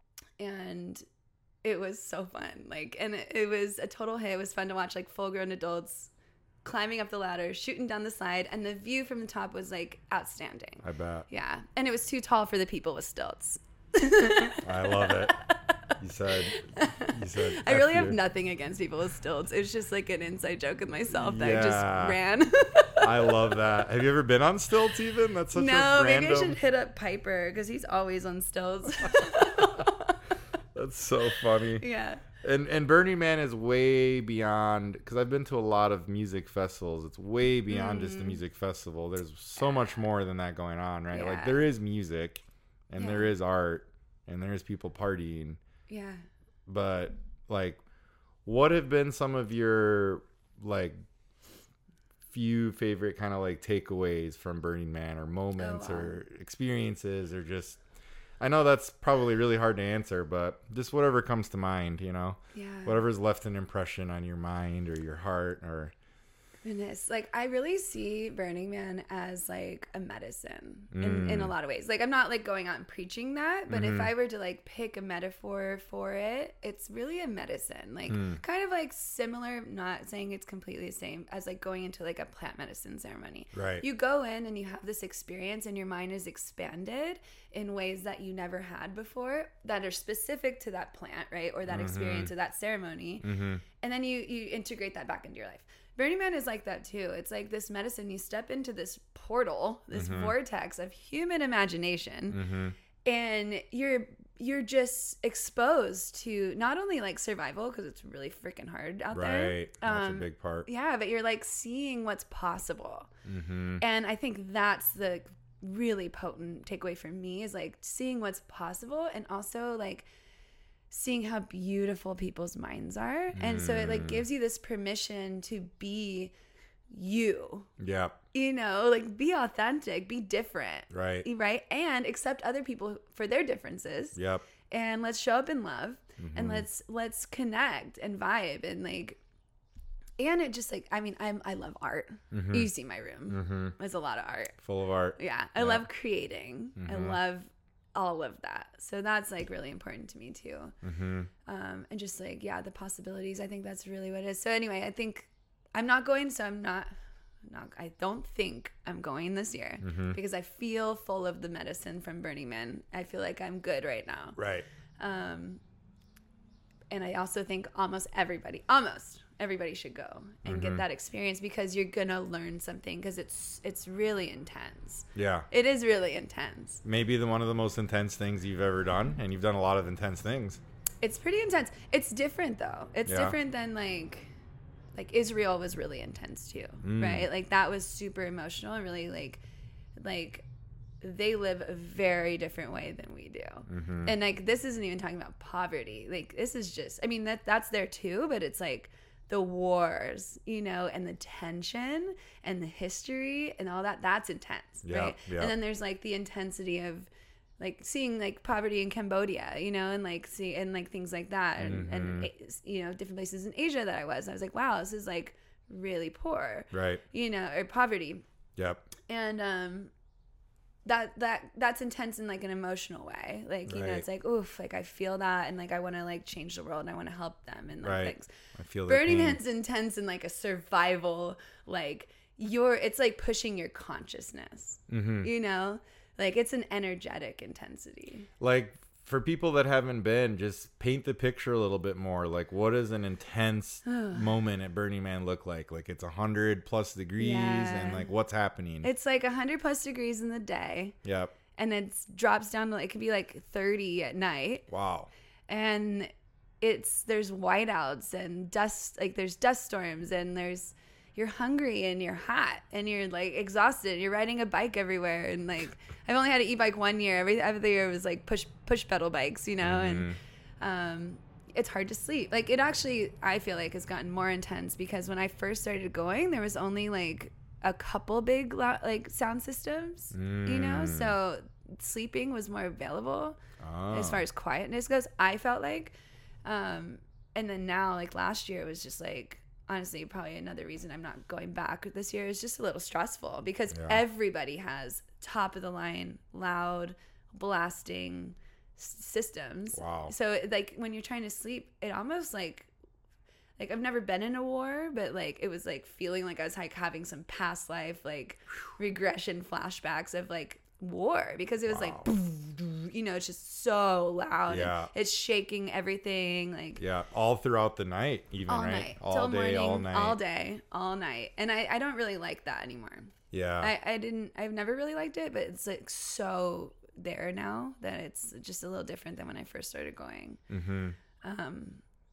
it was so fun. Like, and it was a total hit. It was fun to watch like full-grown adults climbing up the ladder, shooting down the slide, and the view from the top was like outstanding. I bet. Yeah, and it was too tall for the people with stilts. I love it. You said. I really have nothing against people with stilts. It's just like an inside joke with myself that I just ran. I love that. Have you ever been on stilts even? That's such a random... maybe I should hit up Piper because he's always on stilts. That's so funny. Yeah. And Burning Man is way beyond, because I've been to a lot of music festivals. It's way beyond just the music festival. There's so much more than that going on, right? Like there is music, and there is art, and there is people partying. Yeah. But like, what have been some of your like few favorite kind of like takeaways from Burning Man, or moments or experiences, or just, I know that's probably really hard to answer, but just whatever comes to mind, you know? Yeah. Whatever's left an impression on your mind or your heart, or... Goodness. Like, I really see Burning Man as like a medicine in a lot of ways. Like, I'm not like going out and preaching that, but if I were to like pick a metaphor for it, it's really a medicine. Like, kind of like similar, not saying it's completely the same as like going into like a plant medicine ceremony. Right. You go in and you have this experience, and your mind is expanded in ways that you never had before, that are specific to that plant, right? Or that experience or that ceremony. And then you integrate that back into your life. Burning Man is like that too. It's like this medicine. You step into this portal, this vortex of human imagination, and you're just exposed to not only like survival, because it's really freaking hard out there. Right. That's a big part. Yeah, but you're like seeing what's possible. And I think that's the really potent takeaway for me, is like seeing what's possible, and also like seeing how beautiful people's minds are. And so it like gives you this permission to be you. Yeah. You know, like be authentic, be different. Right. Right. And accept other people for their differences. Yep. And let's show up in love, and let's connect and vibe, and like, and it just like, I mean, I love art. You see my room. There's a lot of art. Full of art. Yeah. I love creating. I love all of that. So that's like really important to me too. And just like, yeah, the possibilities, I think that's really what it is. So anyway, I think I'm not going, so I don't think I'm going this year, because I feel full of the medicine from Burning Man. I feel like I'm good right now. Right. And I also think almost everybody should go and get that experience, because you're gonna learn something, because it's really intense. Yeah. It is really intense. Maybe one of the most intense things you've ever done, and you've done a lot of intense things. It's pretty intense. It's different though. It's different than like Israel was really intense too, right? Like that was super emotional, and really like they live a very different way than we do. And like, this isn't even talking about poverty. Like, this is just, I mean, that's there too, but it's like the wars, you know, and the tension and the history and all that, that's intense, right? Yeah. And then there's like the intensity of like seeing like poverty in Cambodia, you know, and like and like things like that. And you know, different places in Asia that I was like, wow, this is like really poor, right? You know, or poverty. Yep. And that's intense in like an emotional way, like, you know, it's like, oof, like I feel that, and like I want to like change the world, and I want to help them, and like things. I feel Burning Man's intense in like a survival, like it's like pushing your consciousness, you know, like it's an energetic intensity. Like, for people that haven't been, just paint the picture a little bit more. Like, what does an intense moment at Burning Man look like? Like, it's 100+ degrees, and like, what's happening? It's like 100+ degrees in the day. Yep. And it drops down to, it could be like 30 at night. Wow. And there's whiteouts and dust, like there's dust storms, and you're hungry and you're hot and you're like exhausted. You're riding a bike everywhere, and like I've only had an e-bike 1 year. Every other year was like push pedal bikes, you know, and it's hard to sleep. Like, it actually, I feel like, has gotten more intense, because when I first started going, there was only like a couple big like sound systems, you know, so sleeping was more available as far as quietness goes, I felt like. And then now, like last year, it was just like, honestly, probably another reason I'm not going back this year is just a little stressful, because everybody has top of the line, loud, blasting systems. Wow. So like when you're trying to sleep, it almost like I've never been in a war, but like it was like feeling like I was like having some past life, like regression flashbacks of like war, because it was like, you know, it's just so loud. Yeah. It's shaking everything. Like, yeah. All throughout the night, even, all right? Night. All till day, morning, all night. All day, all night. And I don't really like that anymore. Yeah. I've never really liked it, but it's like so there now that it's just a little different than when I first started going.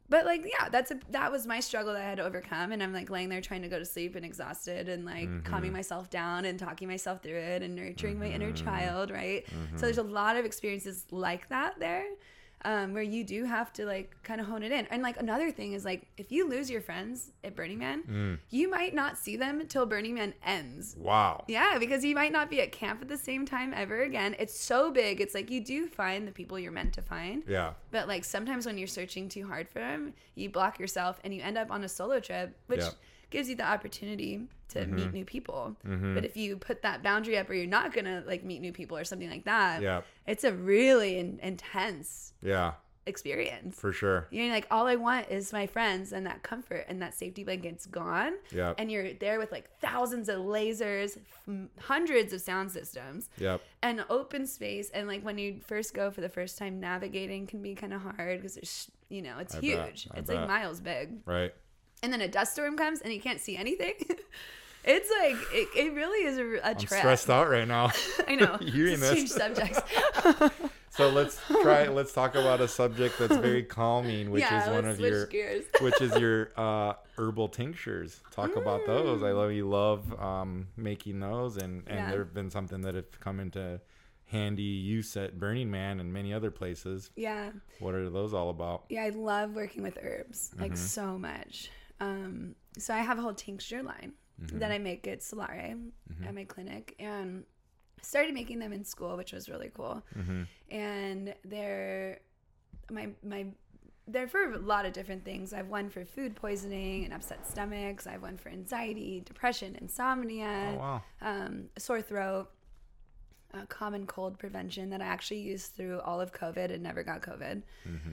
But like, yeah, that was my struggle that I had to overcome. And I'm like laying there trying to go to sleep and exhausted and like calming myself down and talking myself through it and nurturing my inner child. Right. So there's a lot of experiences like that there. Where you do have to like kind of hone it in. And like another thing is like if you lose your friends at Burning Man, you might not see them until Burning Man ends. Wow. Yeah, because you might not be at camp at the same time ever again. It's so big. It's like you do find the people you're meant to find. Yeah. But like sometimes when you're searching too hard for them, you block yourself and you end up on a solo trip, which gives you the opportunity to meet new people. But if you put that boundary up where you're not gonna like meet new people or something like that, it's a really intense experience. For sure. You're like, all I want is my friends and that comfort, and that safety blanket's gone. And you're there with like thousands of lasers, hundreds of sound systems, and open space. And like when you first go for the first time, navigating can be kind of hard because there's, you know, it's huge. It's like miles big. Right. And then a dust storm comes and you can't see anything. It's like, it really is a I'm trap. stressed out right now. I know. Hearing this. Change subjects. So let's talk about a subject that's very calming, which is one of your, gears. which is your herbal tinctures. Talk about those. I love making those, and they've been something that have come into handy use at Burning Man and many other places. Yeah. What are those all about? Yeah, I love working with herbs, like so much. So I have a whole tincture line that I make at Solare at my clinic, and started making them in school, which was really cool. And they're for a lot of different things. I have one for food poisoning and upset stomachs. I have one for anxiety, depression, insomnia, sore throat, common cold prevention that I actually used through all of COVID and never got COVID.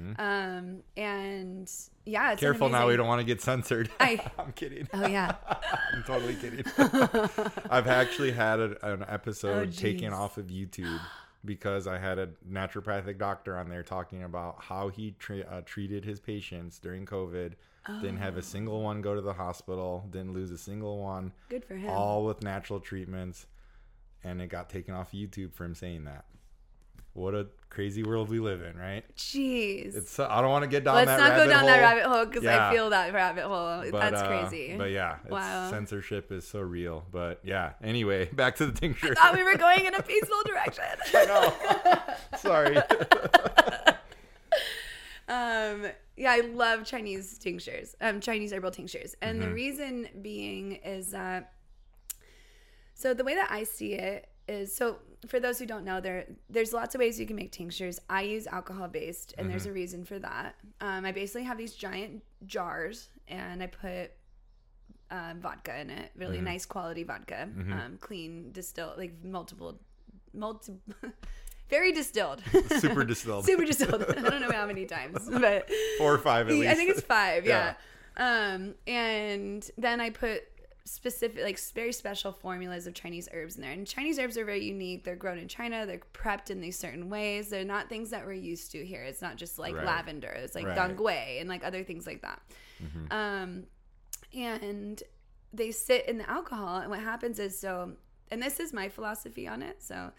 And yeah, it's careful now, we don't want to get censored. I'm kidding. Oh yeah. I'm totally kidding. I've actually had an episode taken off of YouTube because I had a naturopathic doctor on there talking about how he treated his patients during COVID. Didn't have a single one go to the hospital, didn't lose a single one. Good for him. All with natural treatments. And it got taken off YouTube for him saying that. What a crazy world we live in, right? Jeez. I don't want to get down Let's that not rabbit go down hole. that rabbit hole because I feel that rabbit hole. But, that's crazy. But yeah, wow. Censorship is so real. But yeah, anyway, back to the tincture. I thought we were going in a peaceful direction. I know. Sorry. Yeah, I love Chinese tinctures, Chinese herbal tinctures. And the reason being is that, so the way that I see it is, so for those who don't know, there's lots of ways you can make tinctures. I use alcohol based, and there's a reason for that. I basically have these giant jars, and I put vodka in it, really nice quality vodka, clean, distilled, like multiple, very distilled. Super distilled. Super distilled. I don't know how many times, but 4 or 5 at least. I think it's 5. Yeah. And then I put specific, like very special formulas of Chinese herbs in there. And Chinese herbs are very unique. They're grown in China. They're prepped in these certain ways. They're not things that we're used to here. It's not just like lavender. It's like dongui and like other things like that. And they sit in the alcohol. And what happens is, and this is my philosophy on it. So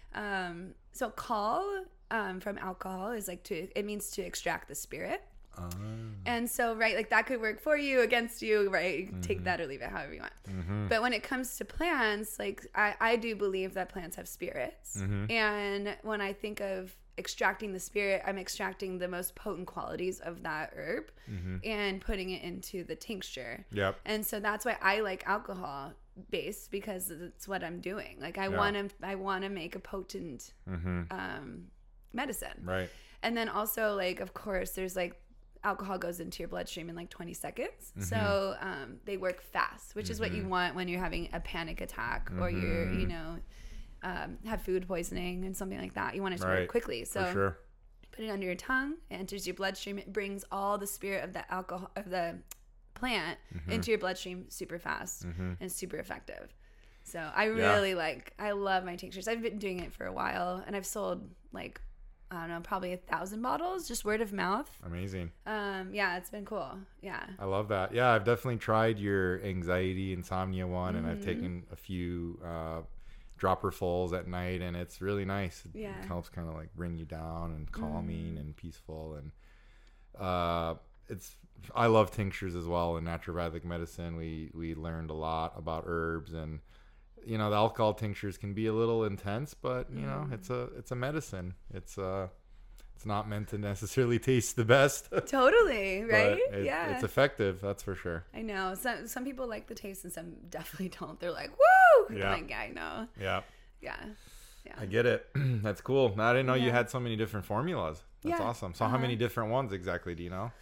call from alcohol is like it means to extract the spirit. And so, right, like that could work for you, against you, right? You can take that or leave it however you want. But when it comes to plants, like I do believe that plants have spirits. And when I think of extracting the spirit, I'm extracting the most potent qualities of that herb and putting it into the tincture. And so that's why I like alcohol based, because it's what I'm doing. Like I want to make a potent medicine. Right. And then also, like, of course, there's like alcohol goes into your bloodstream in like 20 seconds. So they work fast, which is what you want when you're having a panic attack or you're, have food poisoning and something like that. You want it to work quickly. So put it under your tongue, it enters your bloodstream. It brings all the spirit of the alcohol, of the plant into your bloodstream super fast and super effective. So I really I love my tinctures. I've been doing it for a while, and I've sold like, I don't know, probably 1,000 bottles, just word of mouth. Amazing. Yeah, it's been cool. Yeah. I love that. Yeah, I've definitely tried your anxiety, insomnia one, and I've taken a few dropperfuls at night, and it's really nice. It helps kind of like bring you down and calming and peaceful. And I love tinctures as well in naturopathic medicine. We learned a lot about herbs, and the alcohol tinctures can be a little intense, but it's a medicine. It's not meant to necessarily taste the best. Totally, right? It's effective, that's for sure. I know. Some people like the taste and some definitely don't. They're like, woo! Yeah. Like, I know. Yeah. Yeah. I get it. That's cool. I didn't know you had so many different formulas. That's awesome. So how many different ones exactly do you know?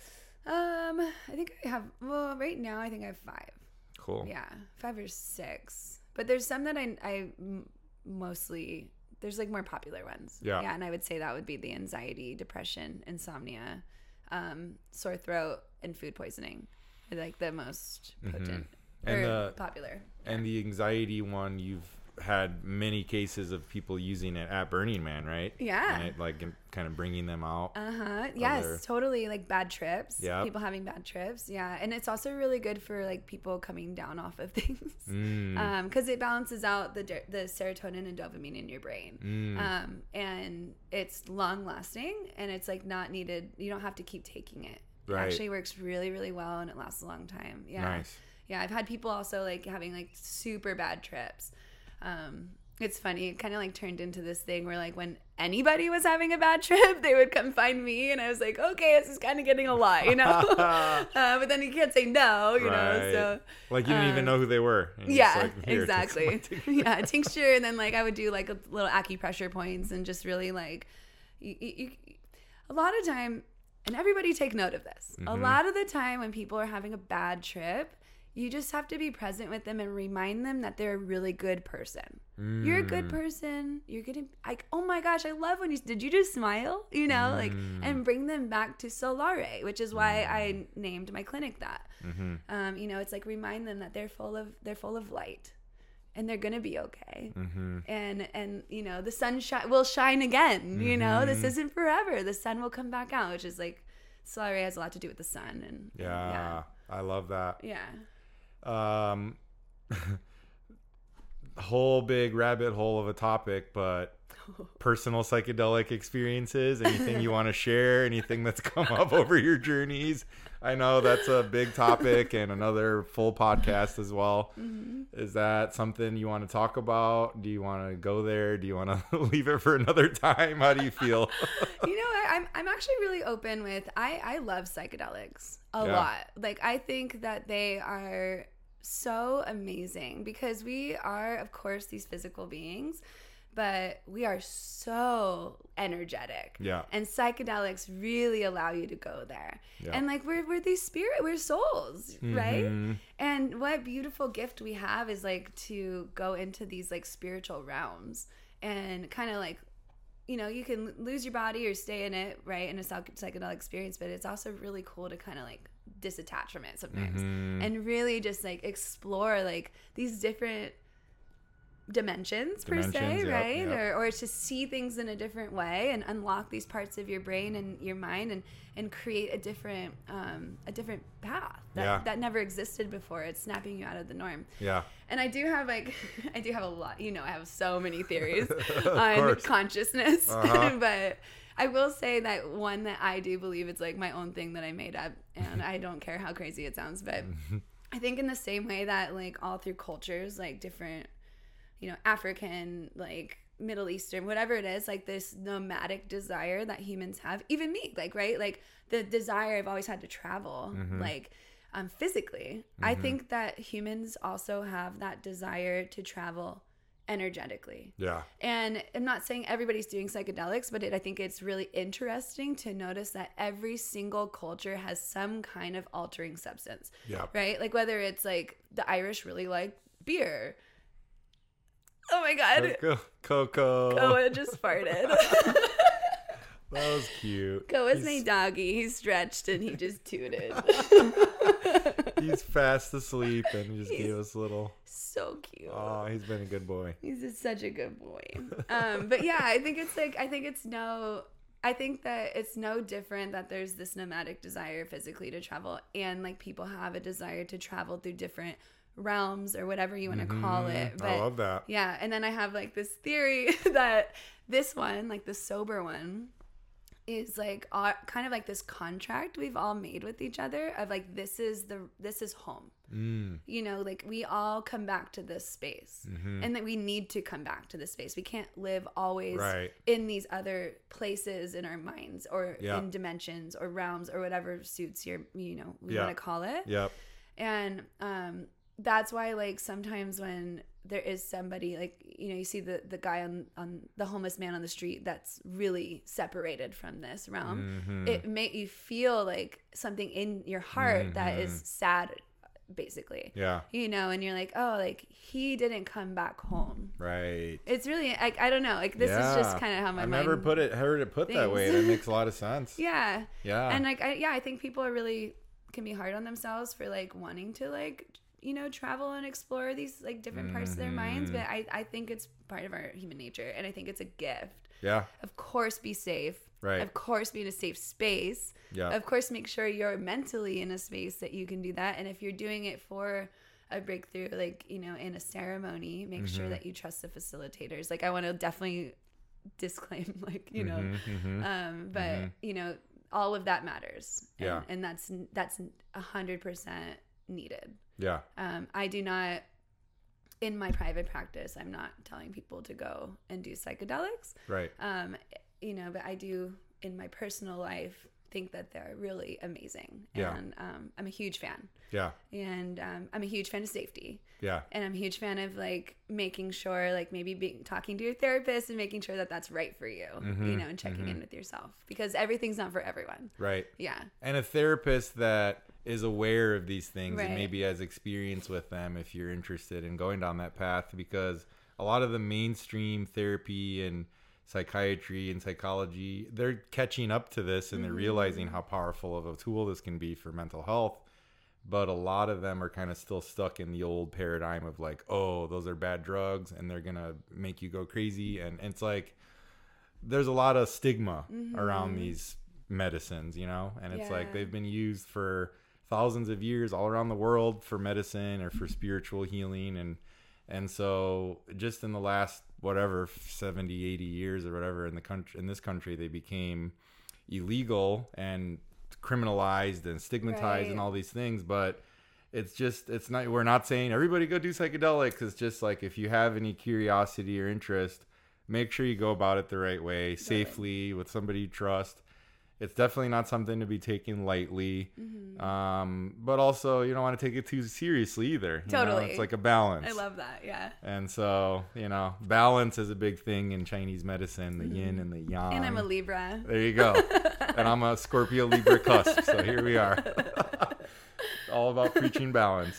I think I have, right now I think I have 5. Cool. Yeah, 5 or 6. But there's some that I mostly, there's like more popular ones. Yeah. Yeah, and I would say that would be the anxiety, depression, insomnia, sore throat, and food poisoning are like the most potent or popular. And the anxiety one, you've had many cases of people using it at Burning Man, right? Yeah. And it kind of bringing them out. Yes, totally. Like bad trips. Yeah. People having bad trips. Yeah. And it's also really good for like people coming down off of things. Because it balances out the serotonin and dopamine in your brain. And it's long lasting and it's like not needed. You don't have to keep taking it. Right. It actually works really, really well and it lasts a long time. Yeah. Nice. Yeah. I've had people also like having like super bad trips. It's funny. It kind of like turned into this thing where like when anybody was having a bad trip, they would come find me, and I was like, okay, this is kind of getting a lot, but then you can't say no, you know. So like you didn't even know who they were. Yeah, like, exactly. Yeah, tincture, and then like I would do like a little acupressure points and just really like you a lot of time, and everybody take note of this. A lot of the time when people are having a bad trip, you just have to be present with them and remind them that they're a really good person. You're a good person. You're gonna like, oh my gosh, I love when did you just smile? Like, and bring them back to Solare, which is why I named my clinic that. It's like remind them that they're full of light, and they're gonna be okay. And the sun will shine again. This isn't forever. The sun will come back out, which is like Solare has a lot to do with the sun. And yeah. I love that. Yeah. Whole big rabbit hole of a topic, but personal psychedelic experiences, anything you want to share, anything that's come up over your journeys. I know that's a big topic and another full podcast as well. Is that something you want to talk about? Do you want to go there? Do you want to leave it for another time? How do you feel? I'm actually really open with, I love psychedelics a lot. Like, I think that they are so amazing because we are, of course, these physical beings, but we are so energetic. Yeah. And psychedelics really allow you to go there. Yeah. And like we're souls, right? And what beautiful gift we have is like to go into these like spiritual realms and kind of like, you can lose your body or stay in it, right, in a psychedelic experience, but it's also really cool to kind of like disattach from it sometimes and really just like explore like these different dimensions per se, right? Yep. Or to see things in a different way and unlock these parts of your brain and your mind and create a different path that never existed before. It's snapping you out of the norm. Yeah. And I do have a lot, I have so many theories on consciousness, but I will say that one that I do believe it's like my own thing that I made up, and I don't care how crazy it sounds, but I think in the same way that like all through cultures, like different, African, like Middle Eastern, whatever it is, like this nomadic desire that humans have, even me, like, right? Like the desire I've always had to travel, like physically. I think that humans also have that desire to travel energetically. Yeah. And I'm not saying everybody's doing psychedelics, but I think it's really interesting to notice that every single culture has some kind of altering substance. Yeah. Right? Like whether it's like the Irish really like beer. Oh my God. Coco. Koa just farted. That was cute. Koa's my doggy. He's stretched and he just tooted. He's fast asleep and he just gave us a little. So cute. Oh, he's been a good boy. He's just such a good boy. But yeah, I think that it's no different that there's this nomadic desire physically to travel, and like people have a desire to travel through different realms or whatever you want to call it. But, I love that. Yeah. And then I have like this theory that this one, like the sober one, is like kind of like this contract we've all made with each other of like, this is home. You know, like we all come back to this space, and that we need to come back to this space. We can't live always in these other places in our minds, or in dimensions or realms, or whatever suits your, you know, we want to call it. And that's why, like, sometimes when there is somebody, like, you know, you see the guy on the homeless man on the street that's really separated from this realm, it make you feel like something in your heart that is sad, basically. You know, and you're like, oh, like, he didn't come back home. It's really, like, I don't know, like, this is just kind of how my mind never heard it put that way. That makes a lot of sense. And like, I think people are really can be hard on themselves for like wanting to, like, you know, travel and explore these like different parts of their minds, but I think it's part of our human nature, and I think it's a gift. Of course, be safe. Of course, be in a safe space. Of course, make sure you're mentally in a space that you can do that. And if you're doing it for a breakthrough, like, you know, in a ceremony, make sure that you trust the facilitators. Like, I want to definitely disclaim, like, you know, but you know, all of that matters. And that's 100% needed. I do not, in my private practice, I'm not telling people to go and do psychedelics. You know, but I do in my personal life think that they're really amazing. And I'm a huge fan. And I'm a huge fan of safety. And I'm a huge fan of like making sure, like maybe talking to your therapist and making sure that that's right for you, you know, and checking in with yourself, because everything's not for everyone. And a therapist that is aware of these things and maybe has experience with them, if you're interested in going down that path, because a lot of the mainstream therapy and psychiatry and psychology, they're catching up to this, and they're realizing how powerful of a tool this can be for mental health. But a lot of them are kind of still stuck in the old paradigm of like, oh, those are bad drugs and they're gonna make you go crazy. And it's like, there's a lot of stigma around these medicines, you know, and it's like they've been used for thousands of years all around the world for medicine or for spiritual healing. And so just in the last, whatever, 70, 80 years or whatever in this country, they became illegal and criminalized and stigmatized and all these things. But we're not saying everybody go do psychedelics. It's just like, if you have any curiosity or interest, make sure you go about it the right way, safely, with somebody you trust. It's definitely not something to be taken lightly. But also, you don't want to take it too seriously either. You know? It's like a balance. I love that. And so, you know, balance is a big thing in Chinese medicine, the yin and the yang. And I'm a Libra. There you go. And I'm a Scorpio Libra cusp. So here we are. All about preaching balance.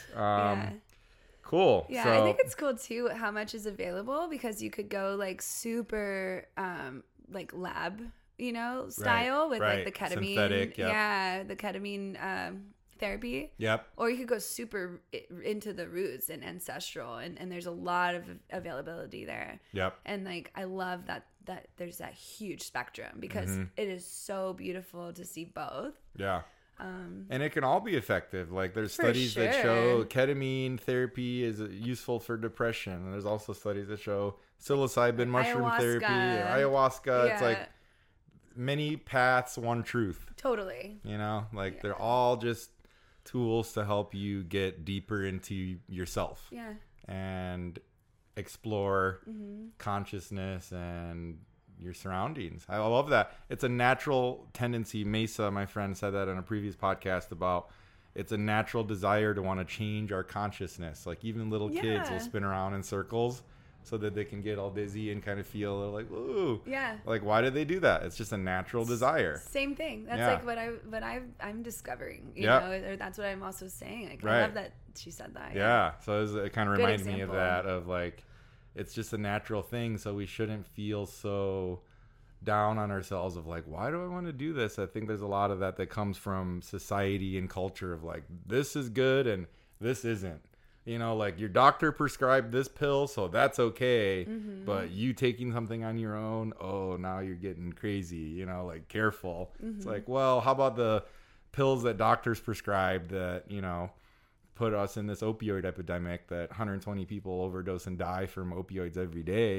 Cool. Yeah, so, I think it's cool too how much is available, because you could go like super like lab, you know, style with like the ketamine. Synthetic, the ketamine therapy. Or you could go super into the roots and ancestral, and there's a lot of availability there. And like, I love that there's that huge spectrum, because it is so beautiful to see both. And it can all be effective. Like, there's studies that show ketamine therapy is useful for depression. And there's also studies that show psilocybin mushroom therapy and ayahuasca. It's like many paths, one truth. You know, like they're all just tools to help you get deeper into yourself. And explore consciousness and your surroundings. I love that. It's a natural tendency. Mesa, my friend, said that in a previous podcast about it's a natural desire to want to change our consciousness. Like, even little kids will spin around in circles so that they can get all dizzy and kind of feel like, ooh. Like, why did they do that? It's just a natural desire. Same thing. That's like what I'm discovering, you know, or that's what I'm also saying. Like, I love that she said that. So it kind of reminded me of that, of like, it's just a natural thing. So we shouldn't feel so down on ourselves of like, why do I want to do this? I think there's a lot of that comes from society and culture of like, this is good and this isn't. You know, like, your doctor prescribed this pill, so that's okay. But you taking something on your own, oh, now you're getting crazy, you know, like, careful. It's like, well, how about the pills that doctors prescribe that, you know, put us in this opioid epidemic that 120 people overdose and die from opioids every day?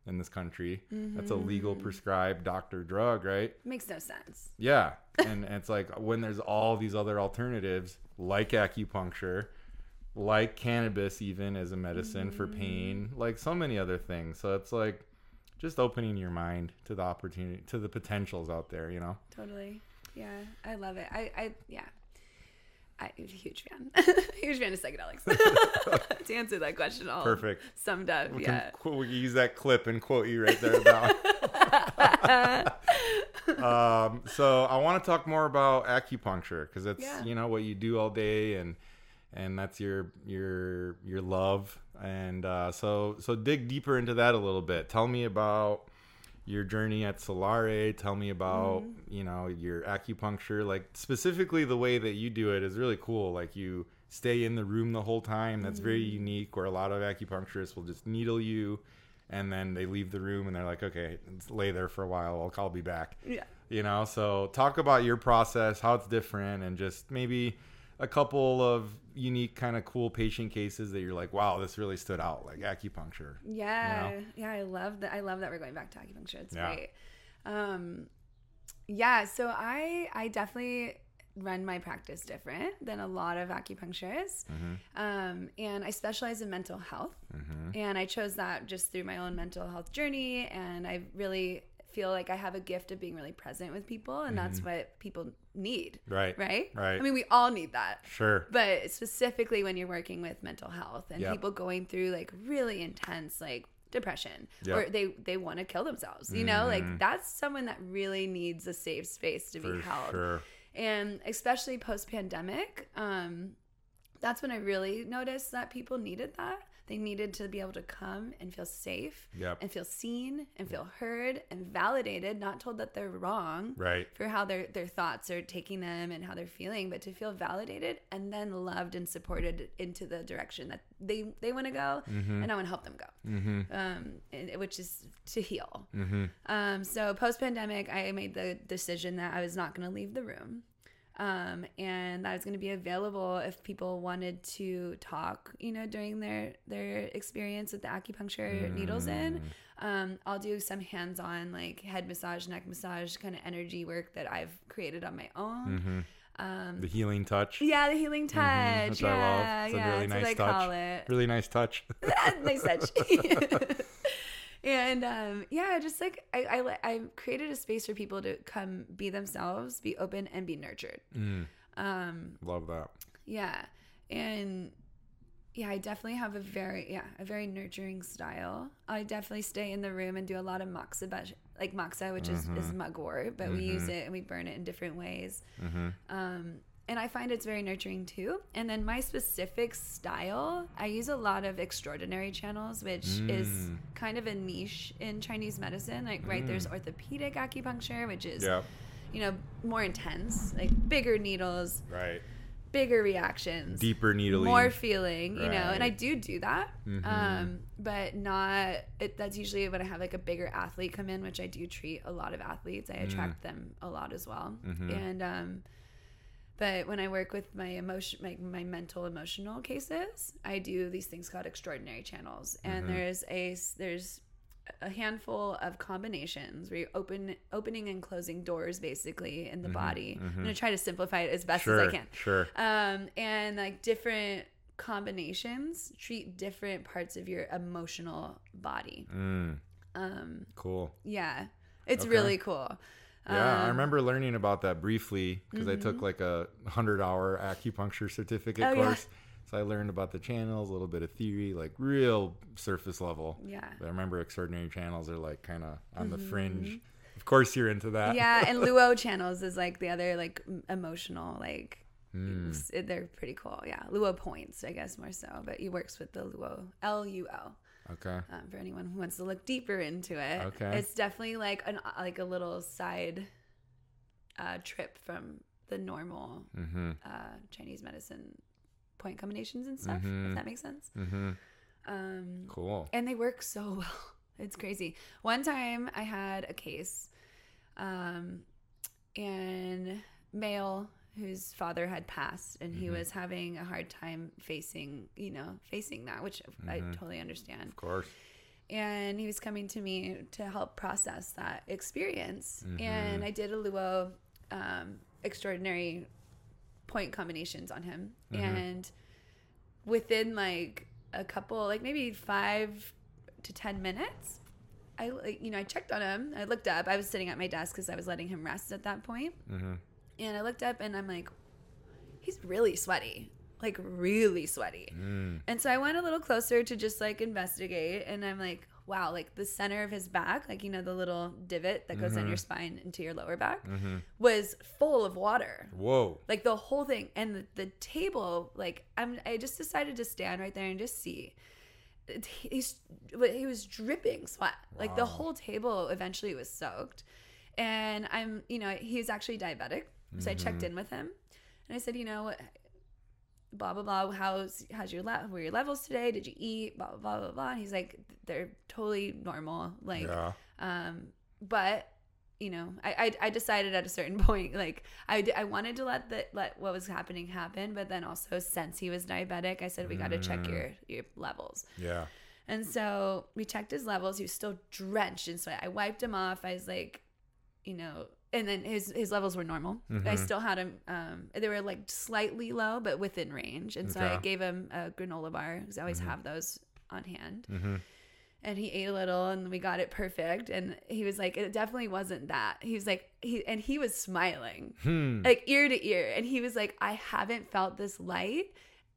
in this country. That's a legal prescribed doctor drug, right? Makes no sense. Yeah. And it's like when there's all these other alternatives like acupuncture, like cannabis, even as a medicine for pain, like so many other things. So it's like just opening your mind to the opportunity, to the potentials out there, you know? Totally. Yeah. I love it. I'm a huge fan. Huge fan of psychedelics. To answer that question all perfect. Summed up. We yeah. can use that clip and quote you right there about. So I want to talk more about acupuncture because it's you know what you do all day and that's your love, and so dig deeper into that a little bit. Tell me about your journey at Solare. Tell me about you know your acupuncture, like specifically the way that you do it is really cool. Like you stay in the room the whole time. That's very unique, where a lot of acupuncturists will just needle you and then they leave the room and they're like, okay, let's lay there for a while, I'll be back. Yeah, you know. So talk about your process, how it's different, and just maybe a couple of unique kind of cool patient cases that you're like, wow, this really stood out, like acupuncture. Yeah. You know? Yeah. I love that we're going back to acupuncture. It's great. Yeah. So I definitely run my practice different than a lot of acupuncturists. And I specialize in mental health. And I chose that just through my own mental health journey. And I really feel like I have a gift of being really present with people, and that's what people need. Right. I mean, we all need that. Sure. But specifically when you're working with mental health and people going through like really intense like depression or they want to kill themselves, you know, like that's someone that really needs a safe space to be held. Sure. And especially post-pandemic, that's when I really noticed that people needed that. They needed to be able to come and feel safe and feel seen and feel heard and validated, not told that they're wrong for how their thoughts are taking them and how they're feeling, but to feel validated and then loved and supported into the direction that they want to go, and I want to help them go, which is to heal. So post-pandemic, I made the decision that I was not going to leave the room. And I was going to be available if people wanted to talk, you know, during their experience with the acupuncture needles in. I'll do some hands-on like head massage, neck massage kind of energy work that I've created on my own. The healing touch. Yeah, the healing touch. Which I love. It's a really nice touch. Call it. Really nice touch. Nice touch. And just like I created a space for people to come be themselves, be open, and be nurtured. Love that. Yeah, and I definitely have a very nurturing style. I definitely stay in the room and do a lot of moxa, which is mugwort, but we use it and we burn it in different ways. And I find it's very nurturing too. And then my specific style, I use a lot of extraordinary channels, which is kind of a niche in Chinese medicine. Like, there's orthopedic acupuncture, which is, you know, more intense, like bigger needles, bigger reactions, deeper needling, more feeling, you know. And I do that, but not. That's usually when I have like a bigger athlete come in, which I do treat a lot of athletes. I attract them a lot as well, and but when I work with my my mental emotional cases, I do these things called extraordinary channels, and there's a handful of combinations where you're opening and closing doors basically in the body. I'm gonna try to simplify it as best as I can. Sure. And like different combinations treat different parts of your emotional body. Cool. Yeah, it's really cool. Yeah, I remember learning about that briefly because I took like a 100-hour acupuncture certificate course. So I learned about the channels, a little bit of theory, like real surface level. Yeah. But I remember extraordinary channels are like kind of on the fringe. Of course you're into that. Yeah, and Luo channels is like the other like emotional, like they're pretty cool. Yeah, Luo points, I guess more so, but he works with the Luo, Luo. Okay. For anyone who wants to look deeper into it, it's definitely like a little side trip from the normal Chinese medicine point combinations and stuff. If that makes sense. Cool. And they work so well. It's crazy. One time I had a case, and male whose father had passed, and he was having a hard time facing that, which I totally understand. Of course. And he was coming to me to help process that experience. And I did a Luo extraordinary point combinations on him. And within like a couple, like maybe 5 to 10 minutes, I checked on him. I looked up. I was sitting at my desk because I was letting him rest at that point. And I looked up and I'm like, he's really sweaty. Like really sweaty. And so I went a little closer to just like investigate, and I'm like, wow, like the center of his back, like, the little divot that goes down your spine into your lower back was full of water. Whoa. Like the whole thing. And the table, like I just decided to stand right there and just see. He was dripping sweat. Like the whole table eventually was soaked. And he's actually diabetic. So I checked in with him and I said, blah blah blah, were your levels today, did you eat, blah blah blah blah blah. And he's like, they're totally normal, like but I decided at a certain point, like I wanted to let what was happening happen, but then also since he was diabetic, I said we got to check your levels. And so we checked his levels. He was still drenched in sweat. I wiped him off. I was like, and then his levels were normal. I still had him. They were like slightly low, but within range. And so I gave him a granola bar because I always have those on hand. And he ate a little, and we got it perfect. And he was like, it definitely wasn't that. He was like, he was smiling, like ear to ear. And he was like, I haven't felt this light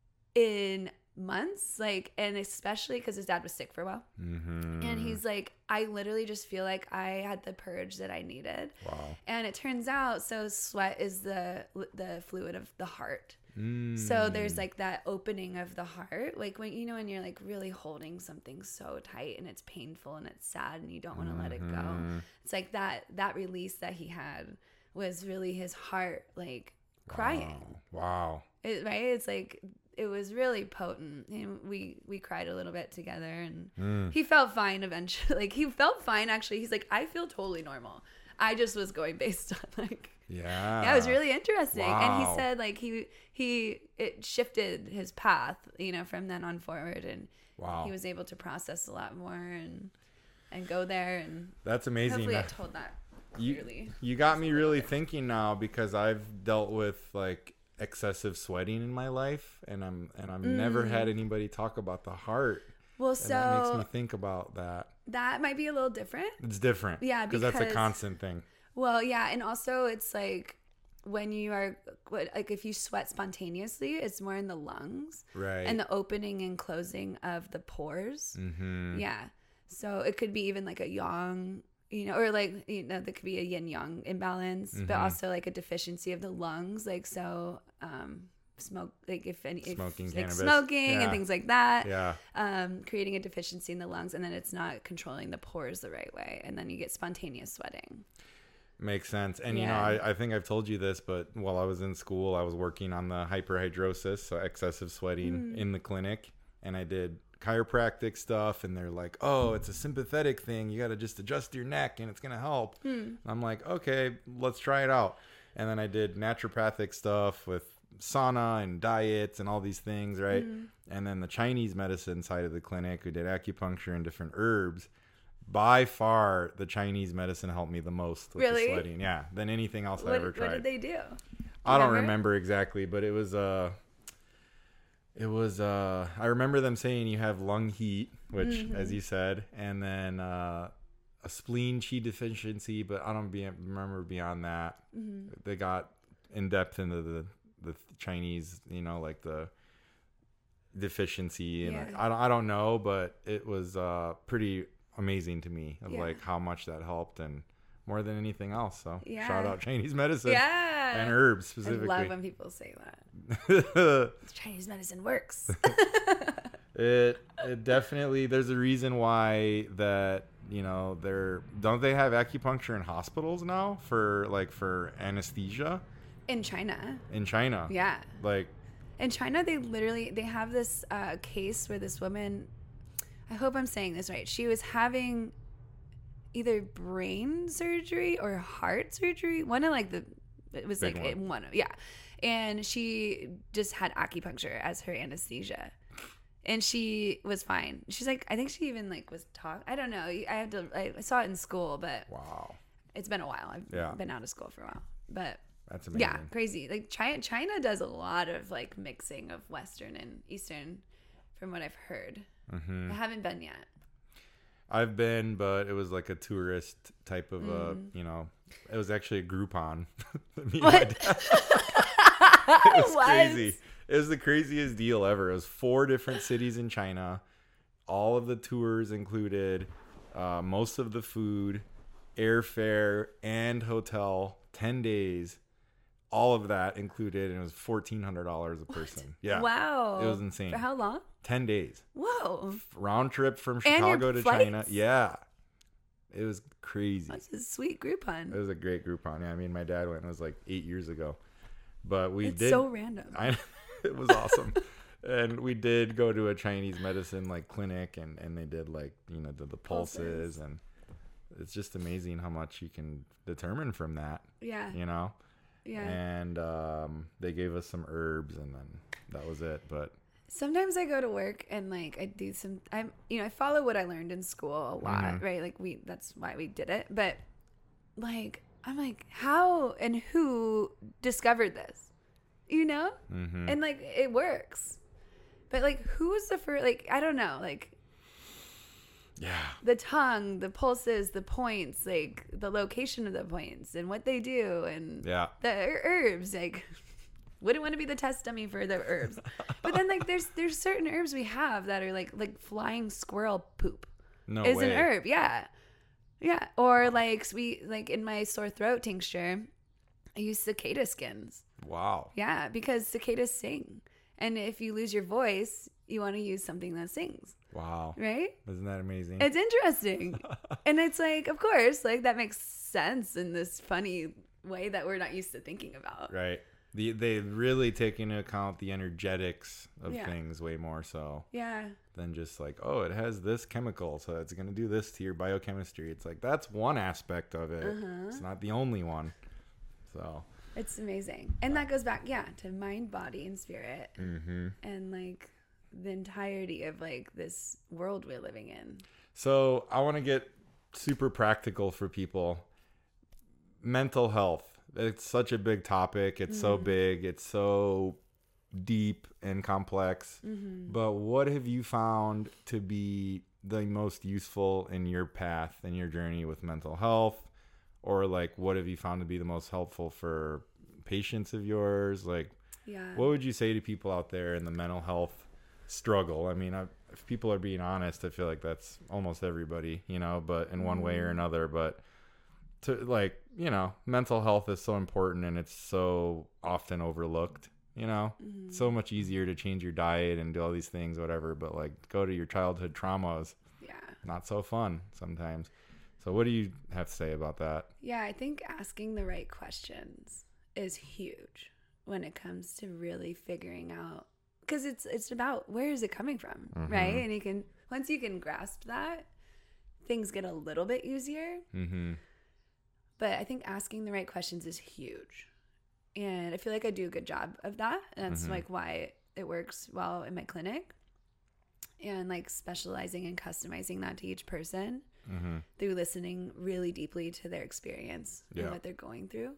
in months, like, and especially because his dad was sick for a while. And he's like, I literally just feel like I had the purge that I needed. And it turns out, so sweat is the fluid of the heart. So there's like that opening of the heart, like when when you're like really holding something so tight and it's painful and it's sad and you don't want to let it go. It's like that release that he had was really his heart, like crying. Right? It's like, it was really potent. And we cried a little bit together, and he felt fine eventually. Like he felt fine actually. He's like, I feel totally normal. I just was going based on like it was really interesting. And he said like it shifted his path, from then on forward, and he was able to process a lot more and go there. And that's amazing. Hopefully I told that clearly. You got me really thinking now, because I've dealt with like excessive sweating in my life, and I've never had anybody talk about the heart. Well, so that makes me think about that. That might be a little different. It's different. Yeah, because that's a constant thing. Well, yeah, and also it's like when you are like, if you sweat spontaneously, it's more in the lungs, right? And the opening and closing of the pores. Yeah, so it could be even like a yang, or like there could be a yin yang imbalance, but also like a deficiency of the lungs, like so. Smoke, like smoking, like smoking and things like that. Yeah. Creating a deficiency in the lungs, and then it's not controlling the pores the right way, and then you get spontaneous sweating. Makes sense. And I think I've told you this, but while I was in school, I was working on the hyperhidrosis, so excessive sweating in the clinic, and I did chiropractic stuff, and they're like, oh, it's a sympathetic thing, you got to just adjust your neck and it's gonna help. I'm like, okay, let's try it out. And then I did naturopathic stuff with sauna and diets and all these things, right? And then the Chinese medicine side of the clinic, we did acupuncture and different herbs. By far, the Chinese medicine helped me the most with the sweating, than anything else I ever tried. What did they do? I don't remember exactly, but it was I remember them saying you have lung heat, which as you said, and then a spleen qi deficiency, but I don't remember beyond that. They got in depth into the Chinese, like the deficiency, and I don't know, but it was pretty amazing to me of like how much that helped, and more than anything else. So shout out Chinese medicine and herbs specifically. I love when people say that. Chinese medicine works. It definitely, there's a reason why that, don't they have acupuncture in hospitals now for anesthesia? In China. Yeah. Like in China, they have this case where this woman, I hope I'm saying this right, she was having either brain surgery or heart surgery. And she just had acupuncture as her anesthesia. And she was fine. She's like, I think she even like was I don't know. I saw it in school, but wow, it's been a while. I've been out of school for a while, but that's amazing. Yeah, crazy. Like China does a lot of like mixing of Western and Eastern, from what I've heard. I haven't been yet. I've been, but it was like a tourist type of it was actually a Groupon. Me and my dad. It was crazy. It was the craziest deal ever. It was 4 different cities in China. All of the tours included most of the food, airfare, and hotel. 10 days. All of that included, and it was $1,400 a person. Yeah. Wow. It was insane. For how long? 10 days. Whoa. Round trip from Chicago to China. Yeah. It was crazy. That's a sweet Groupon. It was a great Groupon. Yeah, I mean, my dad went. It was like 8 years ago. But it's so random. It was awesome. And we did go to a Chinese medicine like clinic, and they did like, the pulses, and it's just amazing how much you can determine from that. Yeah. Yeah. And they gave us some herbs, and then that was it. But sometimes I go to work and like I do I follow what I learned in school a lot, right? Like that's why we did it. But like I'm like, how and who discovered this? And like it works. But like who's the first, like I don't know, like the tongue, the pulses, the points, like the location of the points and what they do, and the herbs, like wouldn't want to be the test dummy for the herbs. But then like there's certain herbs we have that are like flying squirrel poop. No is way. An herb. Yeah. Or like in my sore throat tincture, I use cicada skins. Wow. Yeah, because cicadas sing. And if you lose your voice, you want to use something that sings. Wow. Right? Isn't that amazing? It's interesting. And it's like, of course, like that makes sense in this funny way that we're not used to thinking about. Right. They really take into account the energetics of things way more so. Yeah. Than just like, oh, it has this chemical, so it's going to do this to your biochemistry. It's like, that's one aspect of it. It's not the only one. So it's amazing. And that goes back, to mind, body, and spirit. And like the entirety of like this world we're living in. So I want to get super practical for people. Mental health. It's such a big topic. It's so big. It's so deep and complex. But what have you found to be the most useful in your path and your journey with mental health? Or like, what have you found to be the most helpful for patients of yours? Like, what would you say to people out there in the mental health struggle? I mean, if people are being honest, I feel like that's almost everybody, but in one way or another. But to like, mental health is so important, and it's so often overlooked. It's so much easier to change your diet and do all these things, whatever. But like, go to your childhood traumas. Not so fun sometimes. So what do you have to say about that? Yeah, I think asking the right questions is huge when it comes to really figuring out, because it's about where is it coming from, right? And once you can grasp that, things get a little bit easier. But I think asking the right questions is huge. And I feel like I do a good job of that. And that's like why it works well in my clinic. And like specializing and customizing that to each person through listening really deeply to their experience and what they're going through.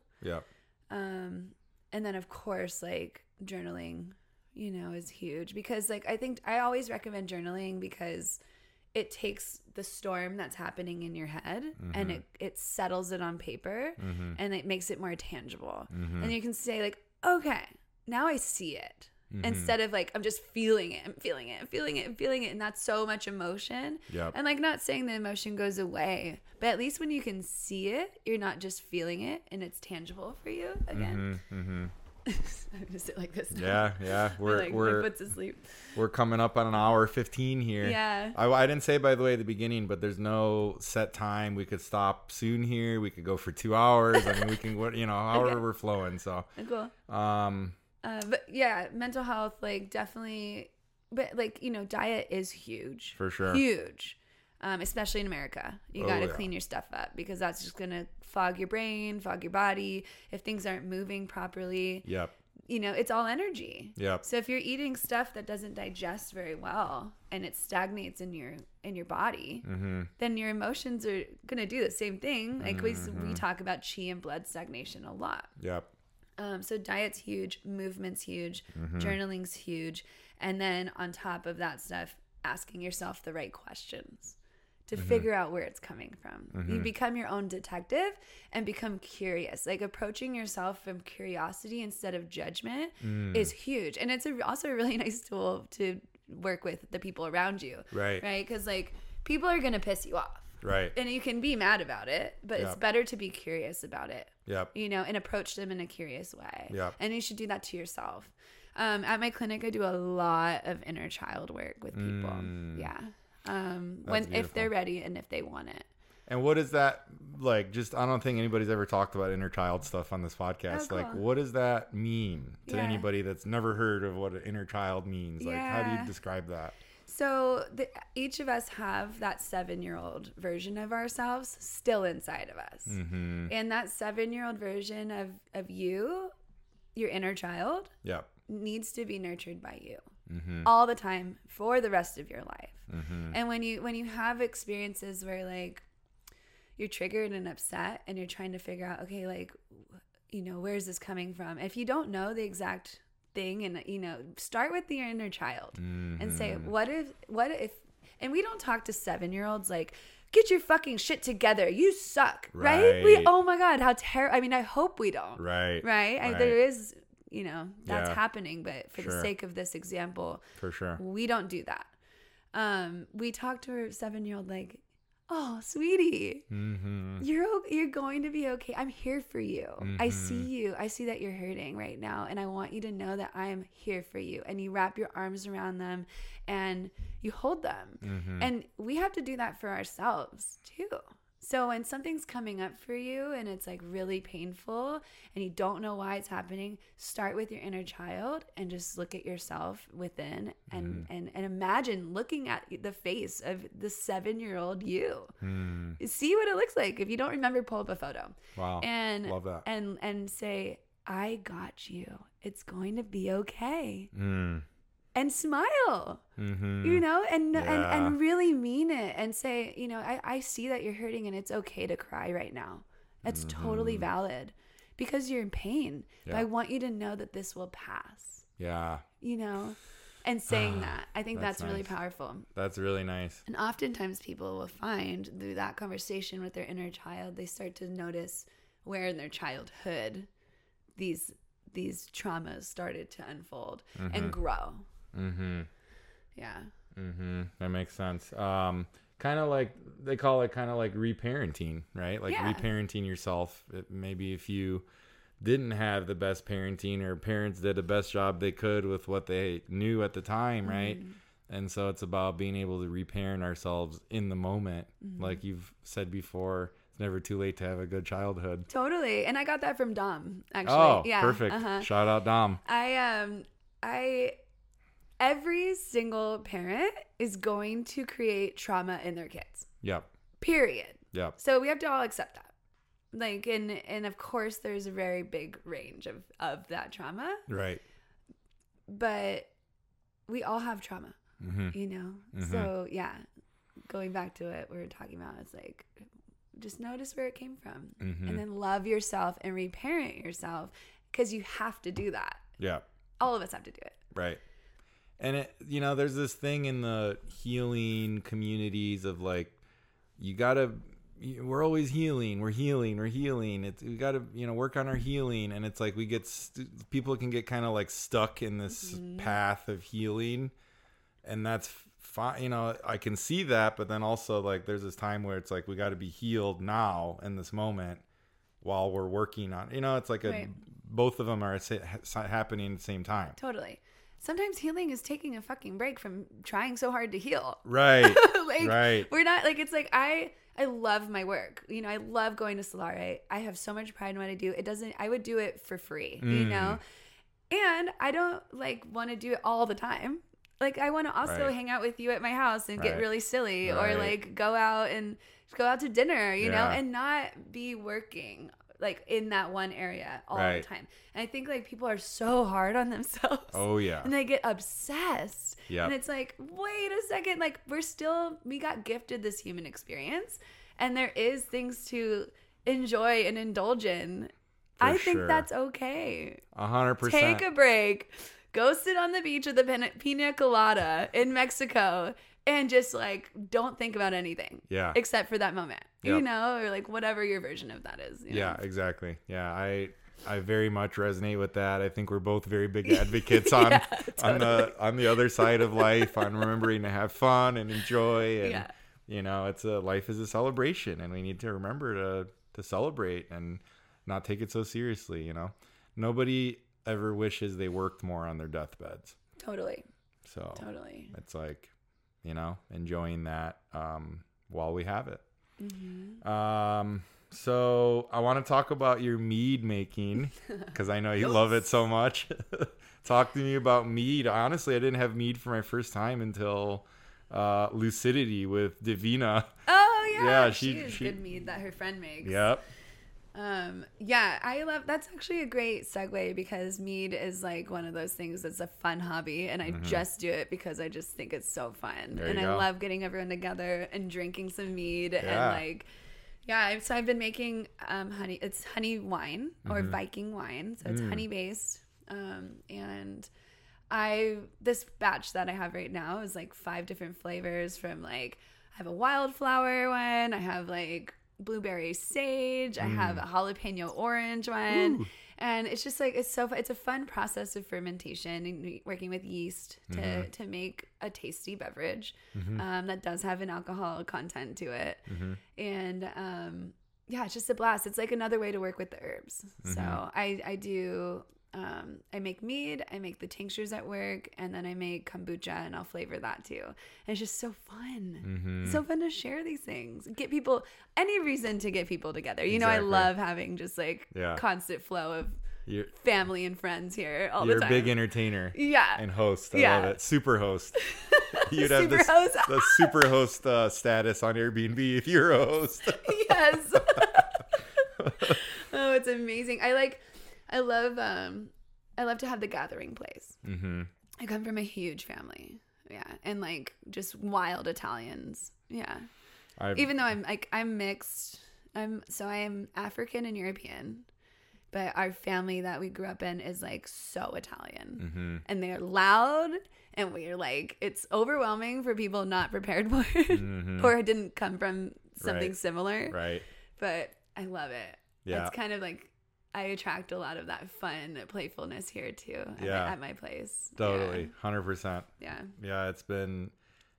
And then of course, like journaling, is huge, because like I think I always recommend journaling because it takes the storm that's happening in your head and it settles it on paper and it makes it more tangible. And you can say like, okay, now I see it. Instead of like, I'm just feeling it. I'm feeling it. I'm feeling it. I'm feeling it. And that's so much emotion. And like, not saying the emotion goes away, but at least when you can see it, you're not just feeling it and it's tangible for you again. I'm gonna sit like this now. Yeah. We're my foot's asleep. We're coming up on an hour 15 here. Yeah. I didn't say, by the way, at the beginning, but there's no set time. We could stop soon here. We could go for 2 hours. I mean, we can, however we're flowing. So cool. But yeah, mental health, like definitely, but like, diet is huge. For sure. Huge. Especially in America. You got to clean your stuff up, because that's just going to fog your brain, fog your body. If things aren't moving properly, it's all energy. Yep. So if you're eating stuff that doesn't digest very well and it stagnates in your body, then your emotions are gonna do the same thing. Like we talk about chi and blood stagnation a lot. Yep. So diet's huge, movement's huge, journaling's huge, and then on top of that stuff, asking yourself the right questions to figure out where it's coming from. You become your own detective and become curious. Like approaching yourself from curiosity instead of judgment is huge. And it's also a really nice tool to work with the people around you. Right. Right? Because like people are going to piss you off. Right. And you can be mad about it, but it's better to be curious about it. Yep. And approach them in a curious way. Yep. And you should do that to yourself. At my clinic, I do a lot of inner child work with people. Yeah. If they're ready and if they want it. And what is that like? Just I don't think anybody's ever talked about inner child stuff on this podcast. Oh, cool. Like, what does that mean to anybody that's never heard of what an inner child means? Like, how do you describe that? So each of us have that 7-year-old version of ourselves still inside of us, and that 7-year-old version of you, your inner child, needs to be nurtured by you. All the time for the rest of your life. And when you have experiences where like you're triggered and upset and you're trying to figure out, okay, like, where is this coming from? If you don't know the exact thing, and start with your inner child and say, what if, and we don't talk to 7-year-olds like, get your fucking shit together, you suck, right? Oh my God, how terrible. I mean, I hope we don't. Right. There is, that's happening, but for the sake of this example, for sure, we don't do that. We talk to our 7-year-old like, oh, sweetie, you're going to be okay. I'm here for you. I see you. I see that you're hurting right now, and I want you to know that I am here for you. And you wrap your arms around them and you hold them. And we have to do that for ourselves too. So when something's coming up for you and it's like really painful and you don't know why it's happening, start with your inner child and just look at yourself within and imagine looking at the face of the 7-year-old you. See what it looks like. If you don't remember, pull up a photo. Wow. And love that. And say, I got you. It's going to be okay. And smile, and really mean it and say, I see that you're hurting and it's okay to cry right now. That's totally valid because you're in pain. But I want you to know that this will pass. Yeah. And saying that, I think that's really powerful. That's really nice. And oftentimes people will find through that conversation with their inner child, they start to notice where in their childhood these traumas started to unfold and grow. Yeah. That makes sense. Kind of like they call it kind of like reparenting, right? Like reparenting yourself. Maybe if you didn't have the best parenting or parents did the best job they could with what they knew at the time, right? And so it's about being able to reparent ourselves in the moment. Like you've said before, it's never too late to have a good childhood. Totally. And I got that from Dom, actually. Oh, perfect. Shout out Dom. Every single parent is going to create trauma in their kids. Yep. Period. Yep. So we have to all accept that. Like, and of course there's a very big range of that trauma. Right. But we all have trauma, So yeah, going back to what we were talking about, it's like, just notice where it came from and then love yourself and reparent yourself because you have to do that. Yeah. All of us have to do it. Right. And there's this thing in the healing communities of like, we're always healing. We're healing. We got to, work on our healing. And it's like people can get kind of like stuck in this path of healing. And that's fine. I can see that. But then also like there's this time where it's like we got to be healed now in this moment while we're working on, it's like both of them are happening at the same time. Totally. Sometimes healing is taking a fucking break from trying so hard to heal. Right. Right. We're not like, it's like, I love my work. I love going to Solare. I have so much pride in what I do. I would do it for free, and I don't want to do it all the time. Like I want to also hang out with you at my house and get really silly or like go out to dinner, and not be working like in that one area all Right. the time. And I think like people are so hard on themselves. Oh, yeah. And they get obsessed. Yep. And it's like, wait a second, like we got gifted this human experience, and there is things to enjoy and indulge in. I think sure. that's okay. 100%. Take a break, go sit on the beach with a pina colada in Mexico, and just like don't think about anything. Yeah. Except for that moment, Yep. you know, or like whatever your version of that is. You Yeah, know? exactly. Yeah, I very much resonate with that. I think we're both very big advocates on Yeah, totally. on the other side of life, on remembering to have fun and enjoy. And Yeah. you know, life is a celebration, and we need to remember to celebrate and not take it so seriously. You know, nobody ever wishes they worked more on their deathbeds. Totally. So Totally. it's like, you know, enjoying that while we have it. So I want to talk about your mead making, because I know you love it so much. Talk to me about mead. Honestly, I didn't have mead for my first time until Lucidity with Divina. Oh yeah, Yeah, she is she- good mead that her friend makes. Yep. Yeah, I love that's actually a great segue, because mead is like one of those things that's a fun hobby, and I just do it because I just think it's so fun. There And you I go. love getting everyone together and drinking some mead Yeah. and like so I've been making it's honey wine or Viking wine. So it's honey based. And this batch that I have right now is like 5 different flavors from like I have a wildflower one, I have like blueberry sage, I have a jalapeno orange one. And it's just like it's a fun process of fermentation and working with yeast to make a tasty beverage that does have an alcohol content to it. And yeah, it's just a blast. It's like another way to work with the herbs. So I do I make mead, I make the tinctures at work, and then I make kombucha, and I'll flavor that too. And it's just so fun. It's so fun to share these things. Get people, any reason to get people together. You know, I Exactly. love having just like Yeah. constant flow of You're family and friends here all you're the a time. big entertainer Yeah. and host. I Yeah. love it. Super host. You'd have Super this host. the super host status on Airbnb if you're a host. Yes. Oh, it's amazing. I love to have the gathering place. I come from a huge family. Yeah. And like just wild Italians. Yeah. Even though I'm mixed. I am African and European, but our family that we grew up in is like so Italian, and they're loud, and we're like, it's overwhelming for people not prepared for it or didn't come from something Right. similar. Right. But I love it. Yeah. It's kind of like I attract a lot of that fun playfulness here too at my place. Totally. 100%. Yeah. Yeah, it's been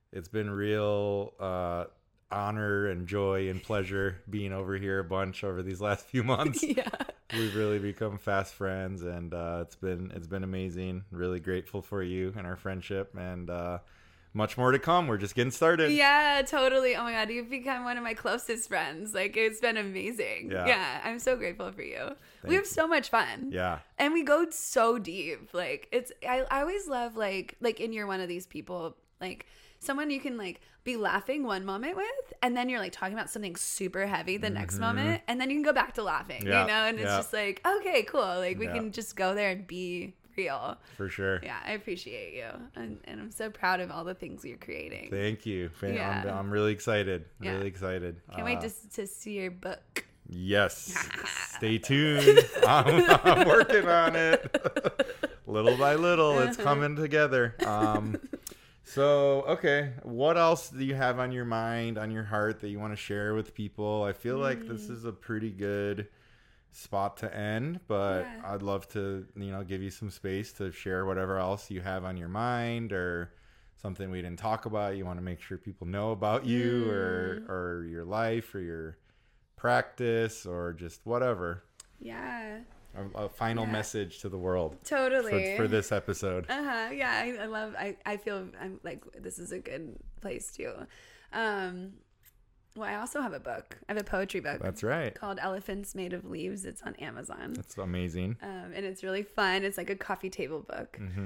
real honor and joy and pleasure being over here a bunch over these last few months. Yeah. We've really become fast friends, and it's been amazing. Really grateful for you and our friendship, and much more to come. We're just getting started. Yeah, totally. Oh my God, you've become one of my closest friends. Like, it's been amazing. Yeah. Yeah, I'm so grateful for you. We have so much fun. Yeah. And we go so deep. Like, I always love, like in you're one of these people, like, someone you can, like, be laughing one moment with, and then you're, like, talking about something super heavy the next moment, and then you can go back to laughing, Yeah. you know? And it's Yeah. just like, okay, cool. Like, we Yeah. can just go there and be real. For sure. Yeah, I appreciate you. And I'm so proud of all the things you're creating. Thank you. Yeah. I'm really excited. Yeah. Really excited. Can't wait to see your book. Yes. Stay tuned. I'm working on it. Little by little, it's coming together. So, okay. What else do you have on your mind, on your heart that you want to share with people? I feel like this is a pretty good spot to end, but Yeah. I'd love to, give you some space to share whatever else you have on your mind, or something we didn't talk about. You want to make sure people know about you or your life or your practice or just whatever. Yeah, A final message to the world totally. for this episode. Yeah, I love. I feel I'm like this is a good place too. Well, I also have a book. I have a poetry book. That's right. Called Elephants Made of Leaves. It's on Amazon. That's amazing. And it's really fun. It's like a coffee table book.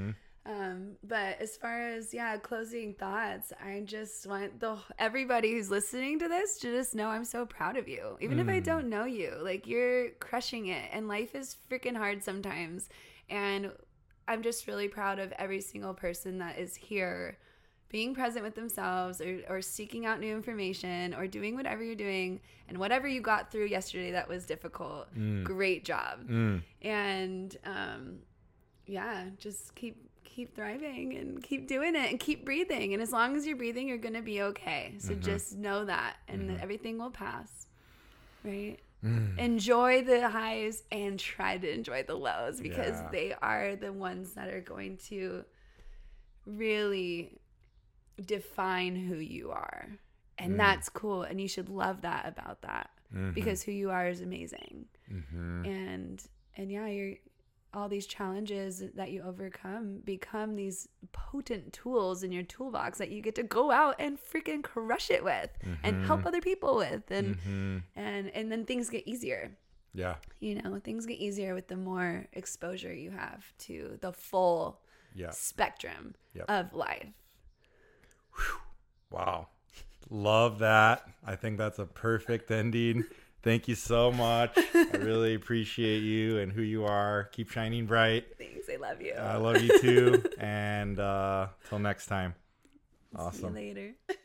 But as far as, closing thoughts, I just want everybody who's listening to this to just know I'm so proud of you. Even if I don't know you, like, you're crushing it, and life is freaking hard sometimes. And I'm just really proud of every single person that is here being present with themselves, or seeking out new information, or doing whatever you're doing, and whatever you got through yesterday that was difficult. Great job. And just keep thriving and keep doing it and keep breathing. And as long as you're breathing, you're going to be okay. So just know that, and that everything will pass, right? Enjoy the highs and try to enjoy the lows, because they are the ones that are going to really define who you are. And that's cool. And you should love that about that, because who you are is amazing. And you're, all these challenges that you overcome become these potent tools in your toolbox that you get to go out and freaking crush it with, and help other people with, and then things get easier. Yeah. Things get easier with the more exposure you have to the full spectrum of life. Whew. Wow. Love that. I think that's a perfect ending. Thank you so much. I really appreciate you and who you are. Keep shining bright. Thanks. I love you. I love you too. And till next time. Awesome. See you later.